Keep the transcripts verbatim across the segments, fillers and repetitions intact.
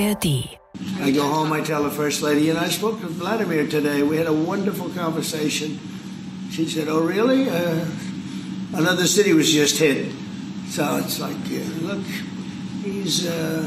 R D. I go home, I tell the First Lady, and I spoke to Vladimir today. We had a wonderful conversation. She said, oh, really? Uh, another city was just hit. So it's like, yeah, look, he's, uh,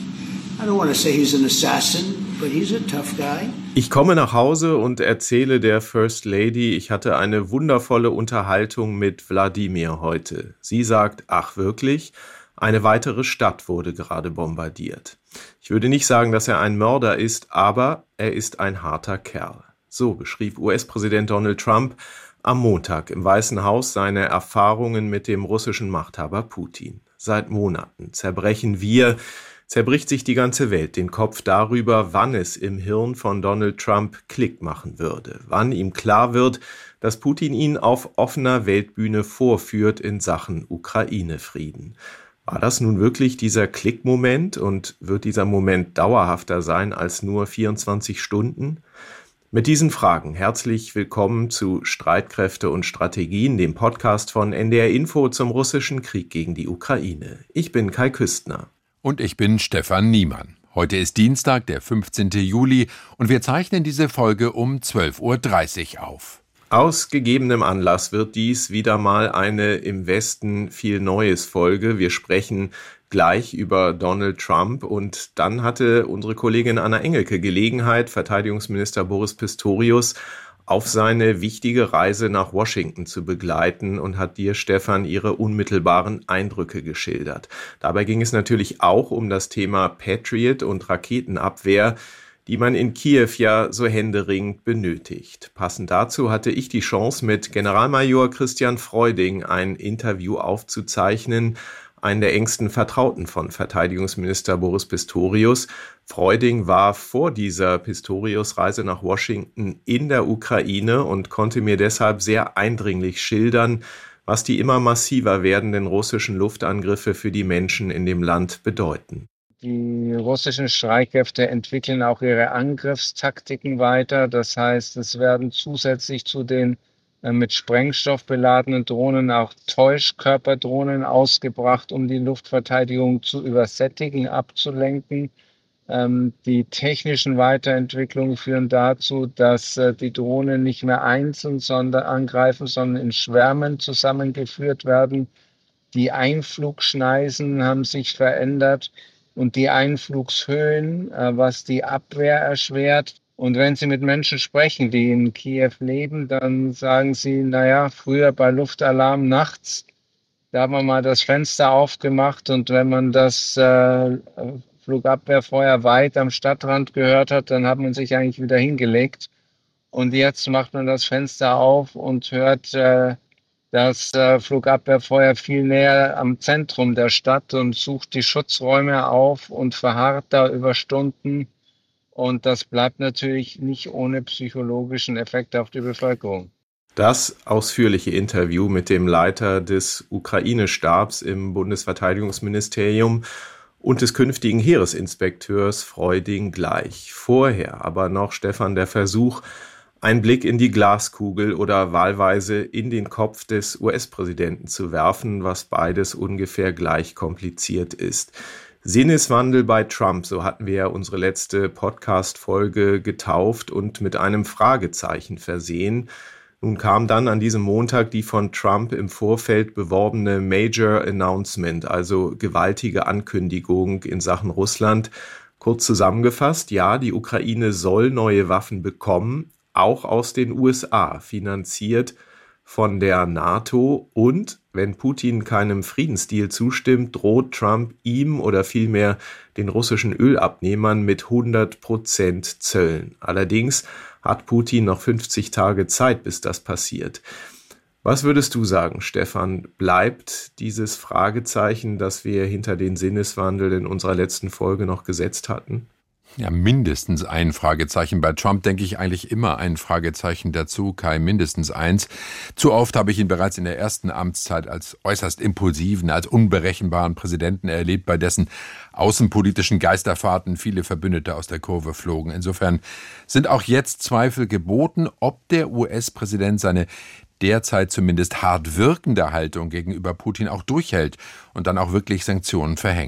I don't want to say he's an assassin, but he's a tough guy. Ich komme nach Hause und erzähle der First Lady, ich hatte eine wundervolle Unterhaltung mit Wladimir heute. Sie sagt, ach wirklich? Eine weitere Stadt wurde gerade bombardiert. Ich würde nicht sagen, dass er ein Mörder ist, aber er ist ein harter Kerl. So beschrieb U S-Präsident Donald Trump am Montag im Weißen Haus seine Erfahrungen mit dem russischen Machthaber Putin. Seit Monaten zerbrechen wir, zerbricht sich die ganze Welt den Kopf darüber, wann es im Hirn von Donald Trump Klick machen würde, wann ihm klar wird, dass Putin ihn auf offener Weltbühne vorführt in Sachen Ukraine-Frieden. War das nun wirklich dieser Klickmoment und wird dieser Moment dauerhafter sein als nur vierundzwanzig Stunden? Mit diesen Fragen herzlich willkommen zu Streitkräfte und Strategien, dem Podcast von N D R Info zum russischen Krieg gegen die Ukraine. Ich bin Kai Küstner. Und ich bin Stefan Niemann. Heute ist Dienstag, der fünfzehnten Juli, und wir zeichnen diese Folge um zwölf Uhr dreißig auf. Aus gegebenem Anlass wird dies wieder mal eine im Westen viel Neues Folge. Wir sprechen gleich über Donald Trump und dann hatte unsere Kollegin Anna Engelke Gelegenheit, Verteidigungsminister Boris Pistorius auf seine wichtige Reise nach Washington zu begleiten und hat dir, Stefan, ihre unmittelbaren Eindrücke geschildert. Dabei ging es natürlich auch um das Thema Patriot und Raketenabwehr, die man in Kiew ja so händeringend benötigt. Passend dazu hatte ich die Chance, mit Generalmajor Christian Freuding ein Interview aufzuzeichnen, einen der engsten Vertrauten von Verteidigungsminister Boris Pistorius. Freuding war vor dieser Pistorius-Reise nach Washington in der Ukraine und konnte mir deshalb sehr eindringlich schildern, was die immer massiver werdenden russischen Luftangriffe für die Menschen in dem Land bedeuten. Die russischen Streitkräfte entwickeln auch ihre Angriffstaktiken weiter. Das heißt, es werden zusätzlich zu den äh, mit Sprengstoff beladenen Drohnen auch Täuschkörperdrohnen ausgebracht, um die Luftverteidigung zu übersättigen, abzulenken. Ähm, die technischen Weiterentwicklungen führen dazu, dass äh, die Drohnen nicht mehr einzeln sondern angreifen, sondern in Schwärmen zusammengeführt werden. Die Einflugschneisen haben sich verändert. Und die Einflugshöhen, was die Abwehr erschwert. Und wenn Sie mit Menschen sprechen, die in Kiew leben, dann sagen sie, naja, früher bei Luftalarm nachts, da haben wir mal das Fenster aufgemacht und wenn man das äh, Flugabwehrfeuer weit am Stadtrand gehört hat, dann hat man sich eigentlich wieder hingelegt. Und jetzt macht man das Fenster auf und hört äh, das äh, Flugabwehrfeuer viel näher am Zentrum der Stadt und sucht die Schutzräume auf und verharrt da über Stunden. Und das bleibt natürlich nicht ohne psychologischen Effekt auf die Bevölkerung. Das ausführliche Interview mit dem Leiter des Ukraine-Stabs im Bundesverteidigungsministerium und des künftigen Heeresinspekteurs Freuding gleich. Vorher aber noch, Stefan, der Versuch, ein Blick in die Glaskugel oder wahlweise in den Kopf des U S-Präsidenten zu werfen, was beides ungefähr gleich kompliziert ist. Sinneswandel bei Trump, so hatten wir ja unsere letzte Podcast-Folge getauft und mit einem Fragezeichen versehen. Nun kam dann an diesem Montag die von Trump im Vorfeld beworbene Major Announcement, also gewaltige Ankündigung in Sachen Russland. Kurz zusammengefasst, ja, die Ukraine soll neue Waffen bekommen, auch aus den U S A, finanziert von der NATO. Und wenn Putin keinem Friedensdeal zustimmt, droht Trump ihm oder vielmehr den russischen Ölabnehmern mit hundert Prozent Zöllen. Allerdings hat Putin noch fünfzig Tage Zeit, bis das passiert. Was würdest du sagen, Stefan? Bleibt dieses Fragezeichen, das wir hinter den Sinneswandel in unserer letzten Folge noch gesetzt hatten? Ja, mindestens ein Fragezeichen. Bei Trump denke ich eigentlich immer ein Fragezeichen dazu, Kai, mindestens eins. Zu oft habe ich ihn bereits in der ersten Amtszeit als äußerst impulsiven, als unberechenbaren Präsidenten erlebt, bei dessen außenpolitischen Geisterfahrten viele Verbündete aus der Kurve flogen. Insofern sind auch jetzt Zweifel geboten, ob der U S-Präsident seine derzeit zumindest hart wirkende Haltung gegenüber Putin auch durchhält und dann auch wirklich Sanktionen verhängt.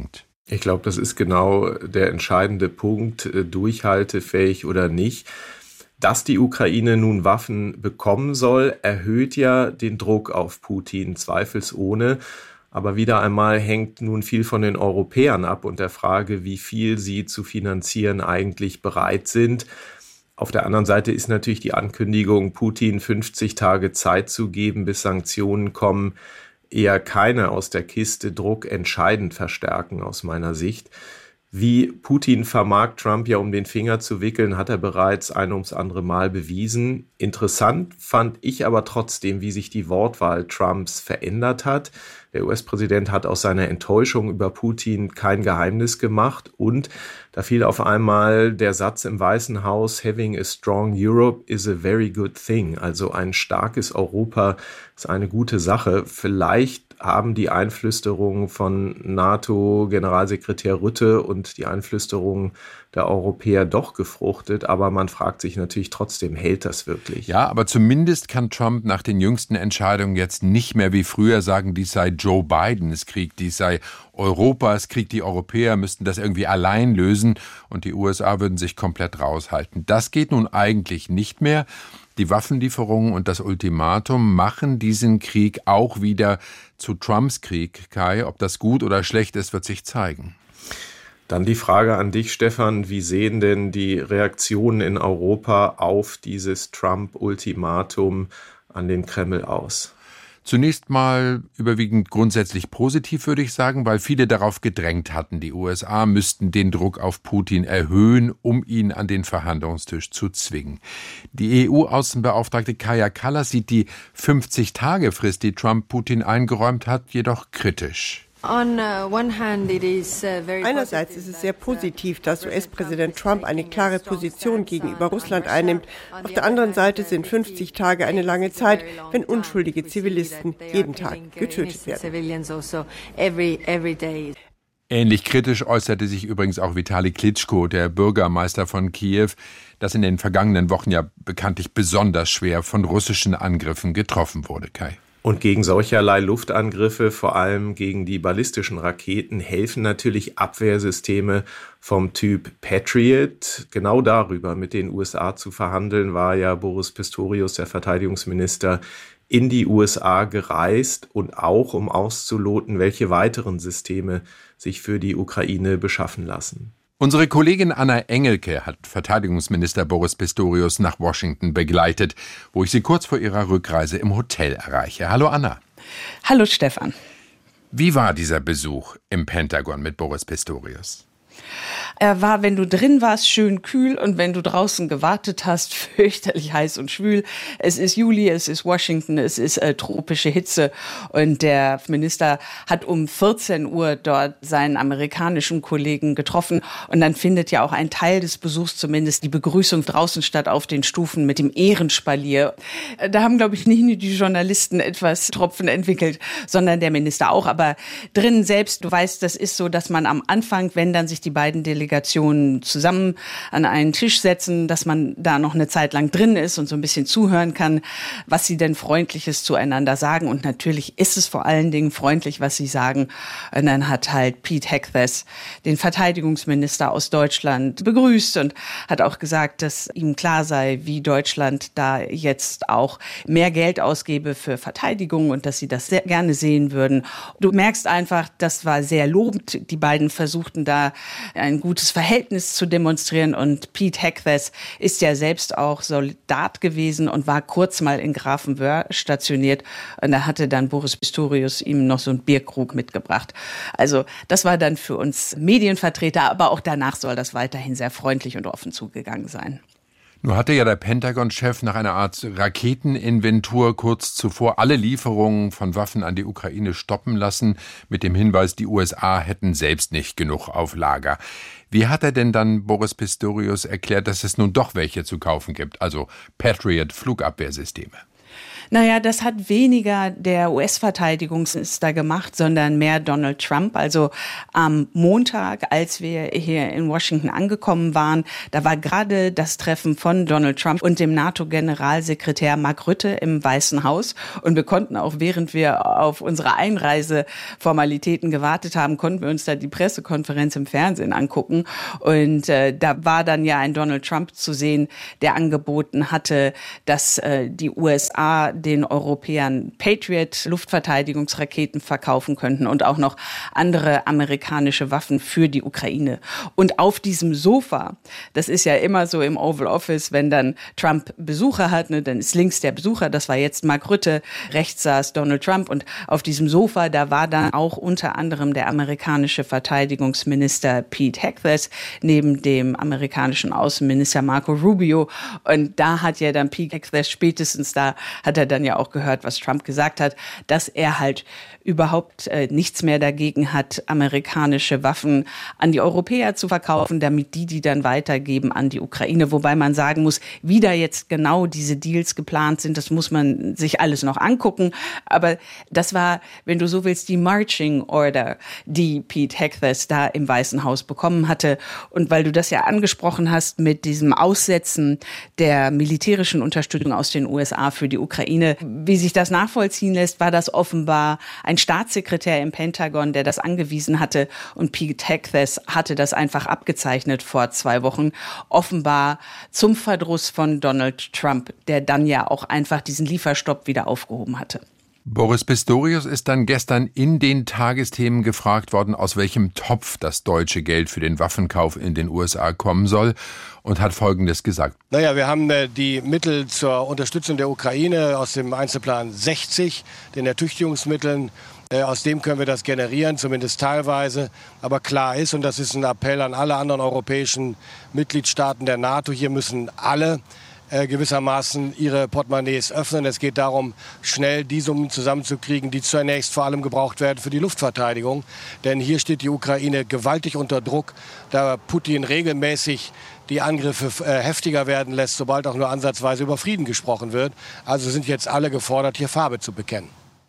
Ich glaube, das ist genau der entscheidende Punkt, durchhaltefähig oder nicht. Dass die Ukraine nun Waffen bekommen soll, erhöht ja den Druck auf Putin, zweifelsohne. Aber wieder einmal hängt nun viel von den Europäern ab und der Frage, wie viel sie zu finanzieren eigentlich bereit sind. Auf der anderen Seite ist natürlich die Ankündigung, Putin fünfzig Tage Zeit zu geben, bis Sanktionen kommen, eher keine aus der Kiste, Druck entscheidend verstärken aus meiner Sicht. Wie Putin vermag, Trump ja um den Finger zu wickeln, hat er bereits ein ums andere Mal bewiesen. Interessant fand ich aber trotzdem, wie sich die Wortwahl Trumps verändert hat. Der U S-Präsident hat aus seiner Enttäuschung über Putin kein Geheimnis gemacht und da fiel auf einmal der Satz im Weißen Haus, having a strong Europe is a very good thing. Also ein starkes Europa ist eine gute Sache. Vielleicht haben die Einflüsterungen von NATO-Generalsekretär Rutte und die Einflüsterungen der Europäer doch gefruchtet, aber man fragt sich natürlich trotzdem, hält das wirklich? Ja, aber zumindest kann Trump nach den jüngsten Entscheidungen jetzt nicht mehr wie früher sagen, dies sei Joe Bidens Krieg, dies sei Europas Krieg, die Europäer müssten das irgendwie allein lösen und die U S A würden sich komplett raushalten. Das geht nun eigentlich nicht mehr. Die Waffenlieferungen und das Ultimatum machen diesen Krieg auch wieder zu Trumps Krieg. Kai, ob das gut oder schlecht ist, wird sich zeigen. Dann die Frage an dich, Stefan. Wie sehen denn die Reaktionen in Europa auf dieses Trump-Ultimatum an den Kreml aus? Zunächst mal überwiegend grundsätzlich positiv, würde ich sagen, weil viele darauf gedrängt hatten, die U S A müssten den Druck auf Putin erhöhen, um ihn an den Verhandlungstisch zu zwingen. Die E U-Außenbeauftragte Kaja Kallas sieht die fünfzig-Tage-Frist, die Trump Putin eingeräumt hat, jedoch kritisch. Einerseits ist es sehr positiv, dass U S-Präsident Trump eine klare Position gegenüber Russland einnimmt. Auf der anderen Seite sind fünfzig Tage eine lange Zeit, wenn unschuldige Zivilisten jeden Tag getötet werden. Ähnlich kritisch äußerte sich übrigens auch Vitali Klitschko, der Bürgermeister von Kiew, das in den vergangenen Wochen ja bekanntlich besonders schwer von russischen Angriffen getroffen wurde, Kai. Und gegen solcherlei Luftangriffe, vor allem gegen die ballistischen Raketen, helfen natürlich Abwehrsysteme vom Typ Patriot. Genau darüber mit den U S A zu verhandeln, war ja Boris Pistorius, der Verteidigungsminister, in die U S A gereist und auch um auszuloten, welche weiteren Systeme sich für die Ukraine beschaffen lassen. Unsere Kollegin Anna Engelke hat Verteidigungsminister Boris Pistorius nach Washington begleitet, wo ich sie kurz vor ihrer Rückreise im Hotel erreiche. Hallo Anna. Hallo Stefan. Wie war dieser Besuch im Pentagon mit Boris Pistorius? Er war, wenn du drin warst, schön kühl und wenn du draußen gewartet hast, fürchterlich heiß und schwül. Es ist Juli, es ist Washington, es ist äh, tropische Hitze und der Minister hat um vierzehn Uhr dort seinen amerikanischen Kollegen getroffen und dann findet ja auch ein Teil des Besuchs, zumindest die Begrüßung draußen statt auf den Stufen mit dem Ehrenspalier. Da haben, glaube ich, nicht nur die Journalisten etwas Tropfen entwickelt, sondern der Minister auch, aber drin selbst, du weißt, das ist so, dass man am Anfang, wenn dann sich die beiden Delegationen zusammen an einen Tisch setzen, dass man da noch eine Zeit lang drin ist und so ein bisschen zuhören kann, was sie denn Freundliches zueinander sagen. Und natürlich ist es vor allen Dingen freundlich, was sie sagen. Und dann hat halt Pete Hegseth, den Verteidigungsminister aus Deutschland, begrüßt und hat auch gesagt, dass ihm klar sei, wie Deutschland da jetzt auch mehr Geld ausgebe für Verteidigung und dass sie das sehr gerne sehen würden. Du merkst einfach, das war sehr lobend. Die beiden versuchten da ein gutes Verhältnis zu demonstrieren und Pete Hegseth ist ja selbst auch Soldat gewesen und war kurz mal in Grafenwöhr stationiert und da hatte dann Boris Pistorius ihm noch so einen Bierkrug mitgebracht. Also das war dann für uns Medienvertreter, aber auch danach soll das weiterhin sehr freundlich und offen zugegangen sein. Nun hatte ja der Pentagon-Chef nach einer Art Raketeninventur kurz zuvor alle Lieferungen von Waffen an die Ukraine stoppen lassen, mit dem Hinweis, die U S A hätten selbst nicht genug auf Lager. Wie hat er denn dann Boris Pistorius erklärt, dass es nun doch welche zu kaufen gibt, also Patriot-Flugabwehrsysteme? Naja, das hat weniger der U S-Verteidigungsminister gemacht, sondern mehr Donald Trump. Also am Montag, als wir hier in Washington angekommen waren, da war gerade das Treffen von Donald Trump und dem NATO-Generalsekretär Mark Rutte im Weißen Haus. Und wir konnten auch, während wir auf unsere Einreiseformalitäten gewartet haben, konnten wir uns da die Pressekonferenz im Fernsehen angucken. Und äh, da war dann ja ein Donald Trump zu sehen, der angeboten hatte, dass äh, die U S A den Europäern Patriot-Luftverteidigungsraketen verkaufen könnten und auch noch andere amerikanische Waffen für die Ukraine. Und auf diesem Sofa, das ist ja immer so im Oval Office, wenn dann Trump Besucher hat, ne, dann ist links der Besucher, das war jetzt Mark Rutte, rechts saß Donald Trump und auf diesem Sofa, da war dann auch unter anderem der amerikanische Verteidigungsminister Pete Hegseth neben dem amerikanischen Außenminister Marco Rubio. Und da hat ja dann Pete Hegseth spätestens da hat er dann ja auch gehört, was Trump gesagt hat, dass er halt überhaupt äh, nichts mehr dagegen hat, amerikanische Waffen an die Europäer zu verkaufen, damit die die dann weitergeben an die Ukraine. Wobei man sagen muss, wie da jetzt genau diese Deals geplant sind, das muss man sich alles noch angucken. Aber das war, wenn du so willst, die Marching Order, die Pete Hegseth da im Weißen Haus bekommen hatte. Und weil du das ja angesprochen hast mit diesem Aussetzen der militärischen Unterstützung aus den U S A für die Ukraine, wie sich das nachvollziehen lässt, war das offenbar ein Staatssekretär im Pentagon, der das angewiesen hatte, und Pete Hegseth hatte das einfach abgezeichnet vor zwei Wochen, offenbar zum Verdruss von Donald Trump, der dann ja auch einfach diesen Lieferstopp wieder aufgehoben hatte. Boris Pistorius ist dann gestern in den Tagesthemen gefragt worden, aus welchem Topf das deutsche Geld für den Waffenkauf in den U S A kommen soll, und hat Folgendes gesagt. Naja, wir haben äh, die Mittel zur Unterstützung der Ukraine aus dem Einzelplan sechzig, den Ertüchtigungsmitteln. Äh, aus dem können wir das generieren, zumindest teilweise. Aber klar ist, und das ist ein Appell an alle anderen europäischen Mitgliedstaaten der NATO, hier müssen alle Äh, gewissermaßen ihre Portemonnaies öffnen. Es geht darum, schnell die Summen zusammenzukriegen, die zunächst vor allem gebraucht werden für die Luftverteidigung. Denn hier steht die Ukraine gewaltig unter Druck, da Putin regelmäßig die Angriffe äh, heftiger werden lässt, sobald auch nur ansatzweise über Frieden gesprochen wird. Also sind jetzt alle gefordert, hier Farbe zu bekennen.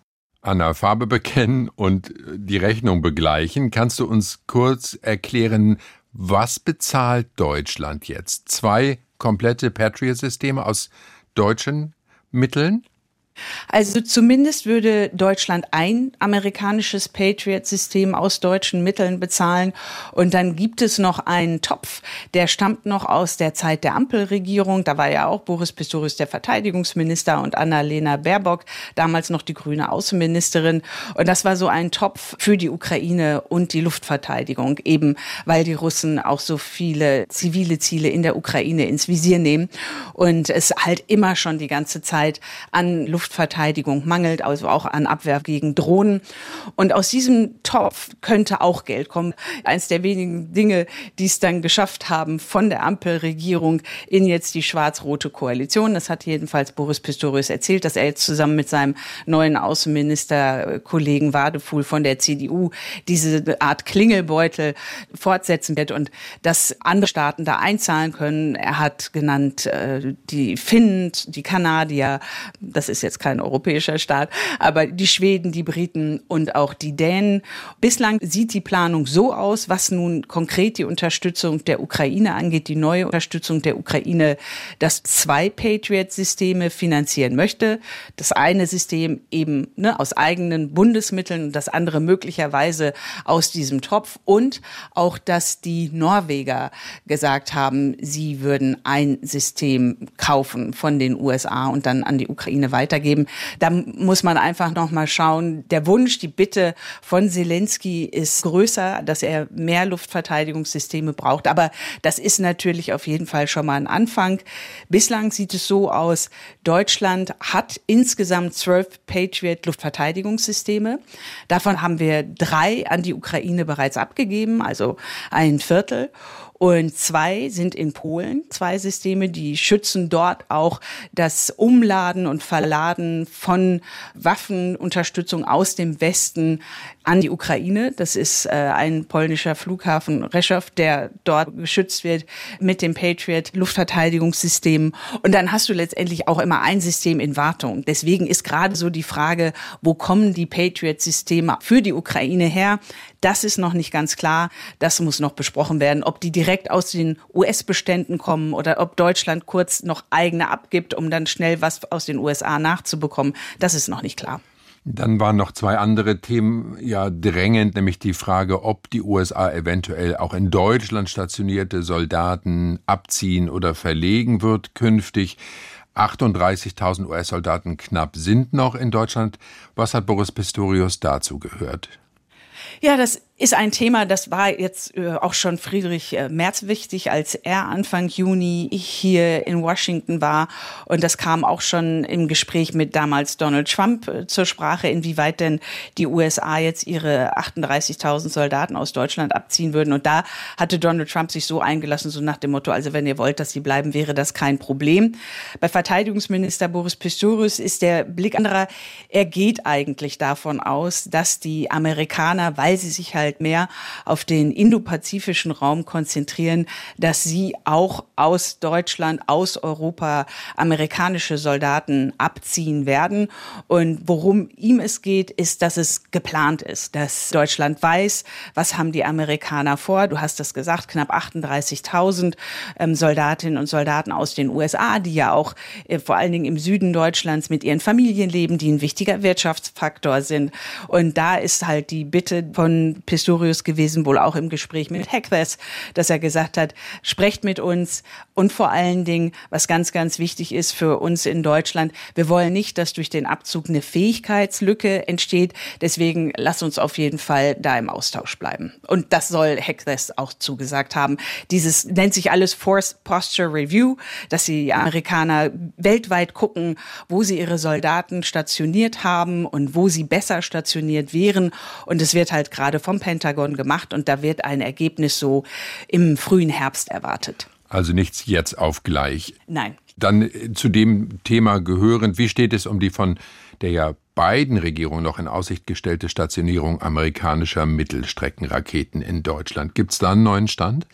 Anna, Farbe bekennen und die Rechnung begleichen. Kannst du uns kurz erklären, was bezahlt Deutschland jetzt? Zwei komplette Patriot-Systeme aus deutschen Mitteln? Also zumindest würde Deutschland ein amerikanisches Patriot-System aus deutschen Mitteln bezahlen. Und dann gibt es noch einen Topf, der stammt noch aus der Zeit der Ampelregierung. Da war ja auch Boris Pistorius der Verteidigungsminister und Annalena Baerbock, damals noch die grüne Außenministerin. Und das war so ein Topf für die Ukraine und die Luftverteidigung, eben weil die Russen auch so viele zivile Ziele in der Ukraine ins Visier nehmen. Und es halt immer schon die ganze Zeit an Luft Luftverteidigung mangelt, also auch an Abwehr gegen Drohnen. Und aus diesem Topf könnte auch Geld kommen. Eins der wenigen Dinge, die es dann geschafft haben von der Ampelregierung in jetzt die schwarz-rote Koalition. Das hat jedenfalls Boris Pistorius erzählt, dass er jetzt zusammen mit seinem neuen Außenministerkollegen Wadefuhl von der C D U diese Art Klingelbeutel fortsetzen wird und dass andere Staaten da einzahlen können. Er hat genannt äh, die Finnen, die Kanadier, das ist jetzt kein europäischer Staat, aber die Schweden, die Briten und auch die Dänen. Bislang sieht die Planung so aus, was nun konkret die Unterstützung der Ukraine angeht, die neue Unterstützung der Ukraine, dass zwei Patriot-Systeme finanzieren möchte. Das eine System eben ne, aus eigenen Bundesmitteln und das andere möglicherweise aus diesem Topf, und auch, dass die Norweger gesagt haben, sie würden ein System kaufen von den U S A und dann an die Ukraine weitergeben. Da muss man einfach noch mal schauen. Der Wunsch, die Bitte von Zelensky ist größer, dass er mehr Luftverteidigungssysteme braucht. Aber das ist natürlich auf jeden Fall schon mal ein Anfang. Bislang sieht es so aus, Deutschland hat insgesamt zwölf Patriot-Luftverteidigungssysteme. Davon haben wir drei an die Ukraine bereits abgegeben, also ein Viertel. Und zwei sind in Polen, zwei Systeme, die schützen dort auch das Umladen und Verladen von Waffenunterstützung aus dem Westen an die Ukraine. Das ist äh, ein polnischer Flughafen Rzeszów, der dort geschützt wird mit dem Patriot-Luftverteidigungssystem. Und dann hast du letztendlich auch immer ein System in Wartung. Deswegen ist gerade so die Frage, wo kommen die Patriot-Systeme für die Ukraine her? Das ist noch nicht ganz klar. Das muss noch besprochen werden, ob die direkt aus den U S-Beständen kommen oder ob Deutschland kurz noch eigene abgibt, um dann schnell was aus den U S A nachzubekommen. Das ist noch nicht klar. Dann waren noch zwei andere Themen ja drängend, nämlich die Frage, ob die U S A eventuell auch in Deutschland stationierte Soldaten abziehen oder verlegen wird künftig. achtunddreißigtausend U S-Soldaten knapp sind noch in Deutschland. Was hat Boris Pistorius dazu gehört? Ja, das ist ein Thema, das war jetzt äh, auch schon Friedrich äh, Merz wichtig, als er Anfang Juni hier in Washington war. Und das kam auch schon im Gespräch mit damals Donald Trump äh, zur Sprache, inwieweit denn die U S A jetzt ihre achtunddreißigtausend Soldaten aus Deutschland abziehen würden. Und da hatte Donald Trump sich so eingelassen, so nach dem Motto, also wenn ihr wollt, dass sie bleiben, wäre das kein Problem. Bei Verteidigungsminister Boris Pistorius ist der Blick anderer. Er geht eigentlich davon aus, dass die Amerikaner, weil sie sich halt mehr auf den indopazifischen Raum konzentrieren, dass sie auch aus Deutschland, aus Europa amerikanische Soldaten abziehen werden. Und worum ihm es geht, ist, dass es geplant ist, dass Deutschland weiß, was haben die Amerikaner vor. Du hast das gesagt, knapp achtunddreißigtausend ähm, Soldatinnen und Soldaten aus den U S A, die ja auch äh, vor allen Dingen im Süden Deutschlands mit ihren Familien leben, die ein wichtiger Wirtschaftsfaktor sind. Und da ist halt die Bitte von Pistorius gewesen, wohl auch im Gespräch mit Hegseth, dass er gesagt hat, sprecht mit uns und vor allen Dingen, was ganz, ganz wichtig ist für uns in Deutschland, wir wollen nicht, dass durch den Abzug eine Fähigkeitslücke entsteht, deswegen lass uns auf jeden Fall da im Austausch bleiben. Und das soll Hegseth auch zugesagt haben. Dieses nennt sich alles Force Posture Review, dass die Amerikaner weltweit gucken, wo sie ihre Soldaten stationiert haben und wo sie besser stationiert wären. Und es wird halt gerade vom Pentagon gemacht und da wird ein Ergebnis so im frühen Herbst erwartet. Also nichts jetzt auf gleich. Nein. Dann zu dem Thema gehörend, wie steht es um die von der ja beiden Regierungen noch in Aussicht gestellte Stationierung amerikanischer Mittelstreckenraketen in Deutschland? Gibt es da einen neuen Stand?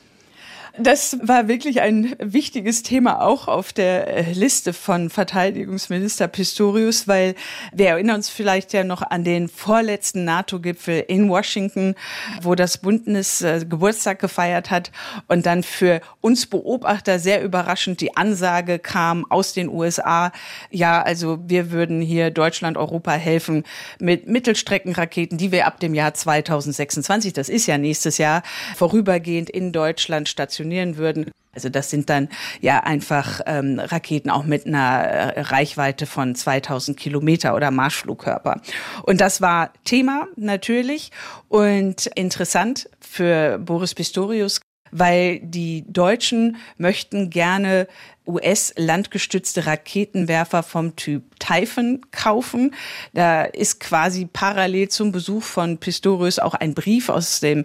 Das war wirklich ein wichtiges Thema auch auf der Liste von Verteidigungsminister Pistorius, weil wir erinnern uns vielleicht ja noch an den vorletzten NATO-Gipfel in Washington, wo das Bündnis äh, Geburtstag gefeiert hat und dann für uns Beobachter sehr überraschend die Ansage kam aus den U S A, ja, also wir würden hier Deutschland, Europa helfen mit Mittelstreckenraketen, die wir ab dem Jahr zweitausendsechsundzwanzig, das ist ja nächstes Jahr, vorübergehend in Deutschland stationieren würden. Also das sind dann ja einfach ähm, Raketen auch mit einer äh, Reichweite von zweitausend Kilometer oder Marschflugkörper. Und das war Thema natürlich und interessant für Boris Pistorius, weil die Deutschen möchten gerne U S-landgestützte Raketenwerfer vom Typ Typhoon kaufen. Da ist quasi parallel zum Besuch von Pistorius auch ein Brief aus dem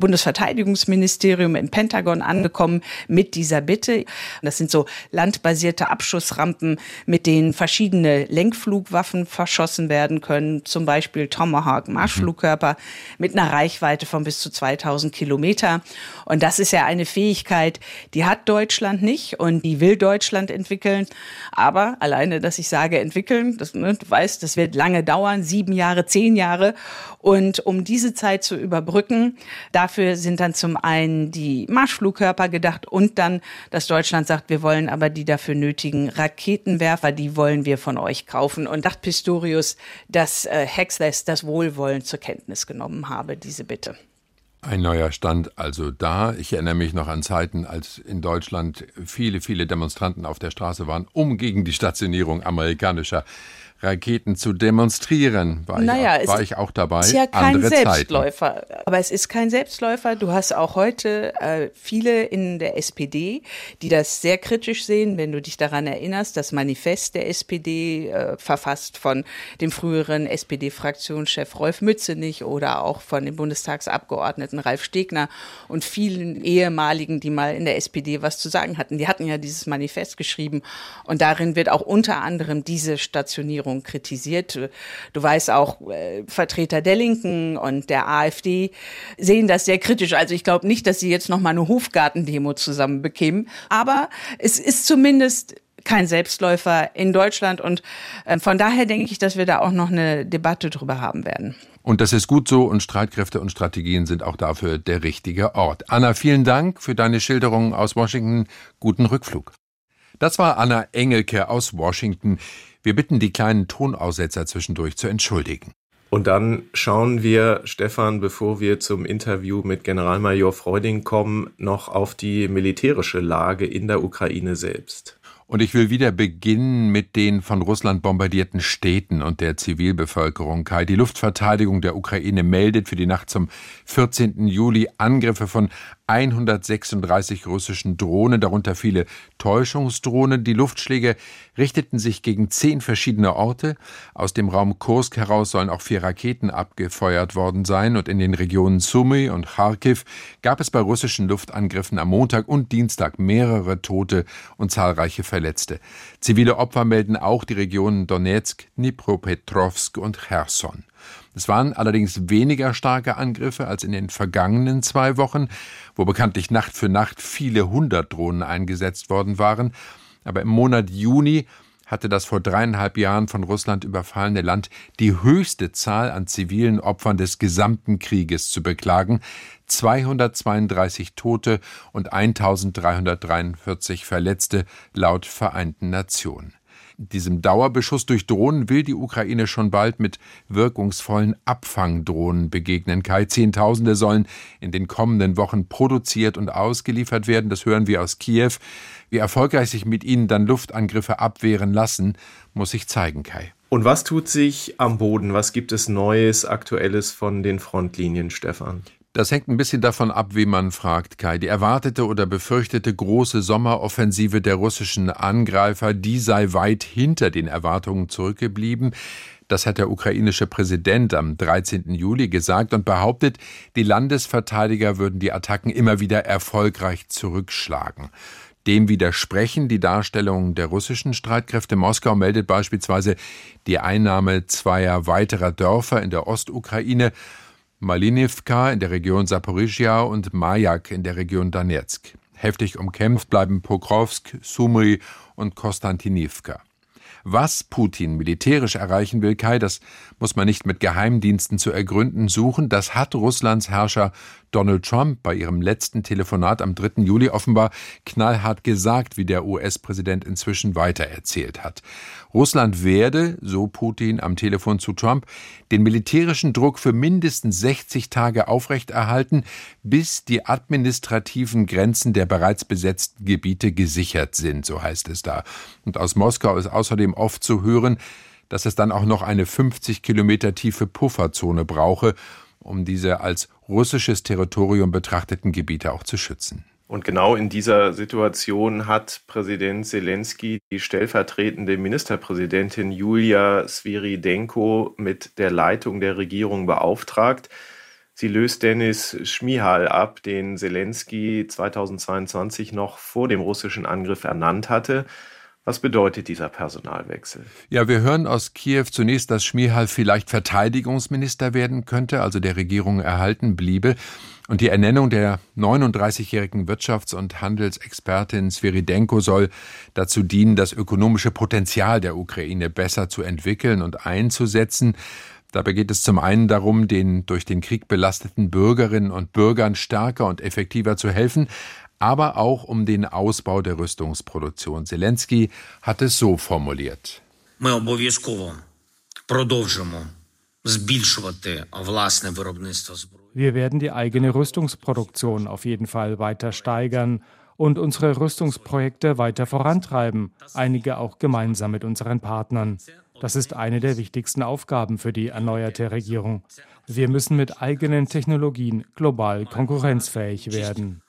Bundesverteidigungsministerium im Pentagon angekommen mit dieser Bitte. Das sind so landbasierte Abschussrampen, mit denen verschiedene Lenkflugwaffen verschossen werden können, zum Beispiel Tomahawk Marschflugkörper mit einer Reichweite von bis zu zweitausend Kilometer. Und das ist ja eine Fähigkeit, die hat Deutschland nicht und die will Deutschland entwickeln. Aber alleine, dass ich sage entwickeln, das, ne, du weißt, das wird lange dauern, sieben Jahre, zehn Jahre. Und um diese Zeit zu überbrücken, dafür sind dann zum einen die Marschflugkörper gedacht und dann, dass Deutschland sagt, wir wollen aber die dafür nötigen Raketenwerfer, die wollen wir von euch kaufen. Und dachte Pistorius, dass äh, Hegseth das wohlwollend zur Kenntnis genommen habe, diese Bitte. Ein neuer Stand also da. Ich erinnere mich noch an Zeiten, als in Deutschland viele, viele Demonstranten auf der Straße waren, um gegen die Stationierung amerikanischer Raketen zu demonstrieren. War, naja, ich, war ich auch dabei. Es ist ja kein Andere Selbstläufer. Zeiten. Aber es ist kein Selbstläufer. Du hast auch heute äh, viele in der S P D, die das sehr kritisch sehen. Wenn du dich daran erinnerst, das Manifest der S P D, äh, verfasst von dem früheren S P D-Fraktionschef Rolf Mützenich oder auch von dem Bundestagsabgeordneten Ralf Stegner und vielen ehemaligen, die mal in der S P D was zu sagen hatten. Die hatten ja dieses Manifest geschrieben und darin wird auch unter anderem diese Stationierung kritisiert. Du weißt auch, äh, Vertreter der Linken und der AfD sehen das sehr kritisch. Also ich glaube nicht, dass sie jetzt noch mal eine Hofgartendemo zusammen bekämen. Aber es ist zumindest kein Selbstläufer in Deutschland und äh, von daher denke ich, dass wir da auch noch eine Debatte drüber haben werden. Und das ist gut so und Streitkräfte und Strategien sind auch dafür der richtige Ort. Anna, vielen Dank für deine Schilderungen aus Washington. Guten Rückflug. Das war Anna Engelke aus Washington. Wir bitten die kleinen Tonaussetzer zwischendurch zu entschuldigen. Und dann schauen wir, Stefan, bevor wir zum Interview mit Generalmajor Freuding kommen, noch auf die militärische Lage in der Ukraine selbst. Und ich will wieder beginnen mit den von Russland bombardierten Städten und der Zivilbevölkerung. Kai, die Luftverteidigung der Ukraine meldet für die Nacht zum vierzehnten Juli Angriffe von hundertsechsunddreißig russischen Drohnen, darunter viele Täuschungsdrohnen. Die Luftschläge richteten sich gegen zehn verschiedene Orte. Aus dem Raum Kursk heraus sollen auch vier Raketen abgefeuert worden sein. Und in den Regionen Sumy und Kharkiv gab es bei russischen Luftangriffen am Montag und Dienstag mehrere Tote und zahlreiche Verletzte. Zivile Opfer melden auch die Regionen Donetsk, Dnipropetrovsk und Cherson. Es waren allerdings weniger starke Angriffe als in den vergangenen zwei Wochen, wo bekanntlich Nacht für Nacht viele hundert Drohnen eingesetzt worden waren. Aber im Monat Juni hatte das vor dreieinhalb Jahren von Russland überfallene Land die höchste Zahl an zivilen Opfern des gesamten Krieges zu beklagen. zweihundertzweiunddreißig Tote und eintausenddreihundertdreiundvierzig Verletzte laut Vereinten Nationen. Diesem Dauerbeschuss durch Drohnen will die Ukraine schon bald mit wirkungsvollen Abfangdrohnen begegnen. Kai, Zehntausende sollen in den kommenden Wochen produziert und ausgeliefert werden. Das hören wir aus Kiew. Wie erfolgreich sich mit ihnen dann Luftangriffe abwehren lassen, muss sich zeigen, Kai. Und was tut sich am Boden? Was gibt es Neues, Aktuelles von den Frontlinien, Stefan? Das hängt ein bisschen davon ab, wie man fragt, Kai. Die erwartete oder befürchtete große Sommeroffensive der russischen Angreifer, die sei weit hinter den Erwartungen zurückgeblieben. Das hat der ukrainische Präsident am dreizehnten Juli gesagt und behauptet, die Landesverteidiger würden die Attacken immer wieder erfolgreich zurückschlagen. Dem widersprechen die Darstellungen der russischen Streitkräfte. Moskau meldet beispielsweise die Einnahme zweier weiterer Dörfer in der Ostukraine, Malinivka in der Region Saporischschja und Majak in der Region Donetsk. Heftig umkämpft bleiben Pokrovsk, Sumy und Konstantinivka. Was Putin militärisch erreichen will, Kai, das muss man nicht mit Geheimdiensten zu ergründen suchen. Das hat Russlands Herrscher Donald Trump bei ihrem letzten Telefonat am dritten Juli offenbar knallhart gesagt, wie der U S-Präsident inzwischen weitererzählt hat. Russland werde, so Putin am Telefon zu Trump, den militärischen Druck für mindestens sechzig Tage aufrechterhalten, bis die administrativen Grenzen der bereits besetzten Gebiete gesichert sind, so heißt es da. Und aus Moskau ist außerdem oft zu hören, dass es dann auch noch eine fünfzig Kilometer tiefe Pufferzone brauche, um diese als russisches Territorium betrachteten Gebiete auch zu schützen. Und genau in dieser Situation hat Präsident Selenskyj die stellvertretende Ministerpräsidentin Julia Sviridenko mit der Leitung der Regierung beauftragt. Sie löst Denis Schmihal ab, den Selenskyj zweitausendzweiundzwanzig noch vor dem russischen Angriff ernannt hatte. Was bedeutet dieser Personalwechsel? Ja, wir hören aus Kiew zunächst, dass Schmihal vielleicht Verteidigungsminister werden könnte, also der Regierung erhalten bliebe. Und die Ernennung der neununddreißigjährigen Wirtschafts- und Handelsexpertin Sviridenko soll dazu dienen, das ökonomische Potenzial der Ukraine besser zu entwickeln und einzusetzen. Dabei geht es zum einen darum, den durch den Krieg belasteten Bürgerinnen und Bürgern stärker und effektiver zu helfen, aber auch um den Ausbau der Rüstungsproduktion. Selenskyj hat es so formuliert. Ми обов'язково продовжимо збільшувати власне виробництво зброї. Wir werden die eigene Rüstungsproduktion auf jeden Fall weiter steigern und unsere Rüstungsprojekte weiter vorantreiben, einige auch gemeinsam mit unseren Partnern. Das ist eine der wichtigsten Aufgaben für die erneuerte Regierung. Wir müssen mit eigenen Technologien global konkurrenzfähig werden.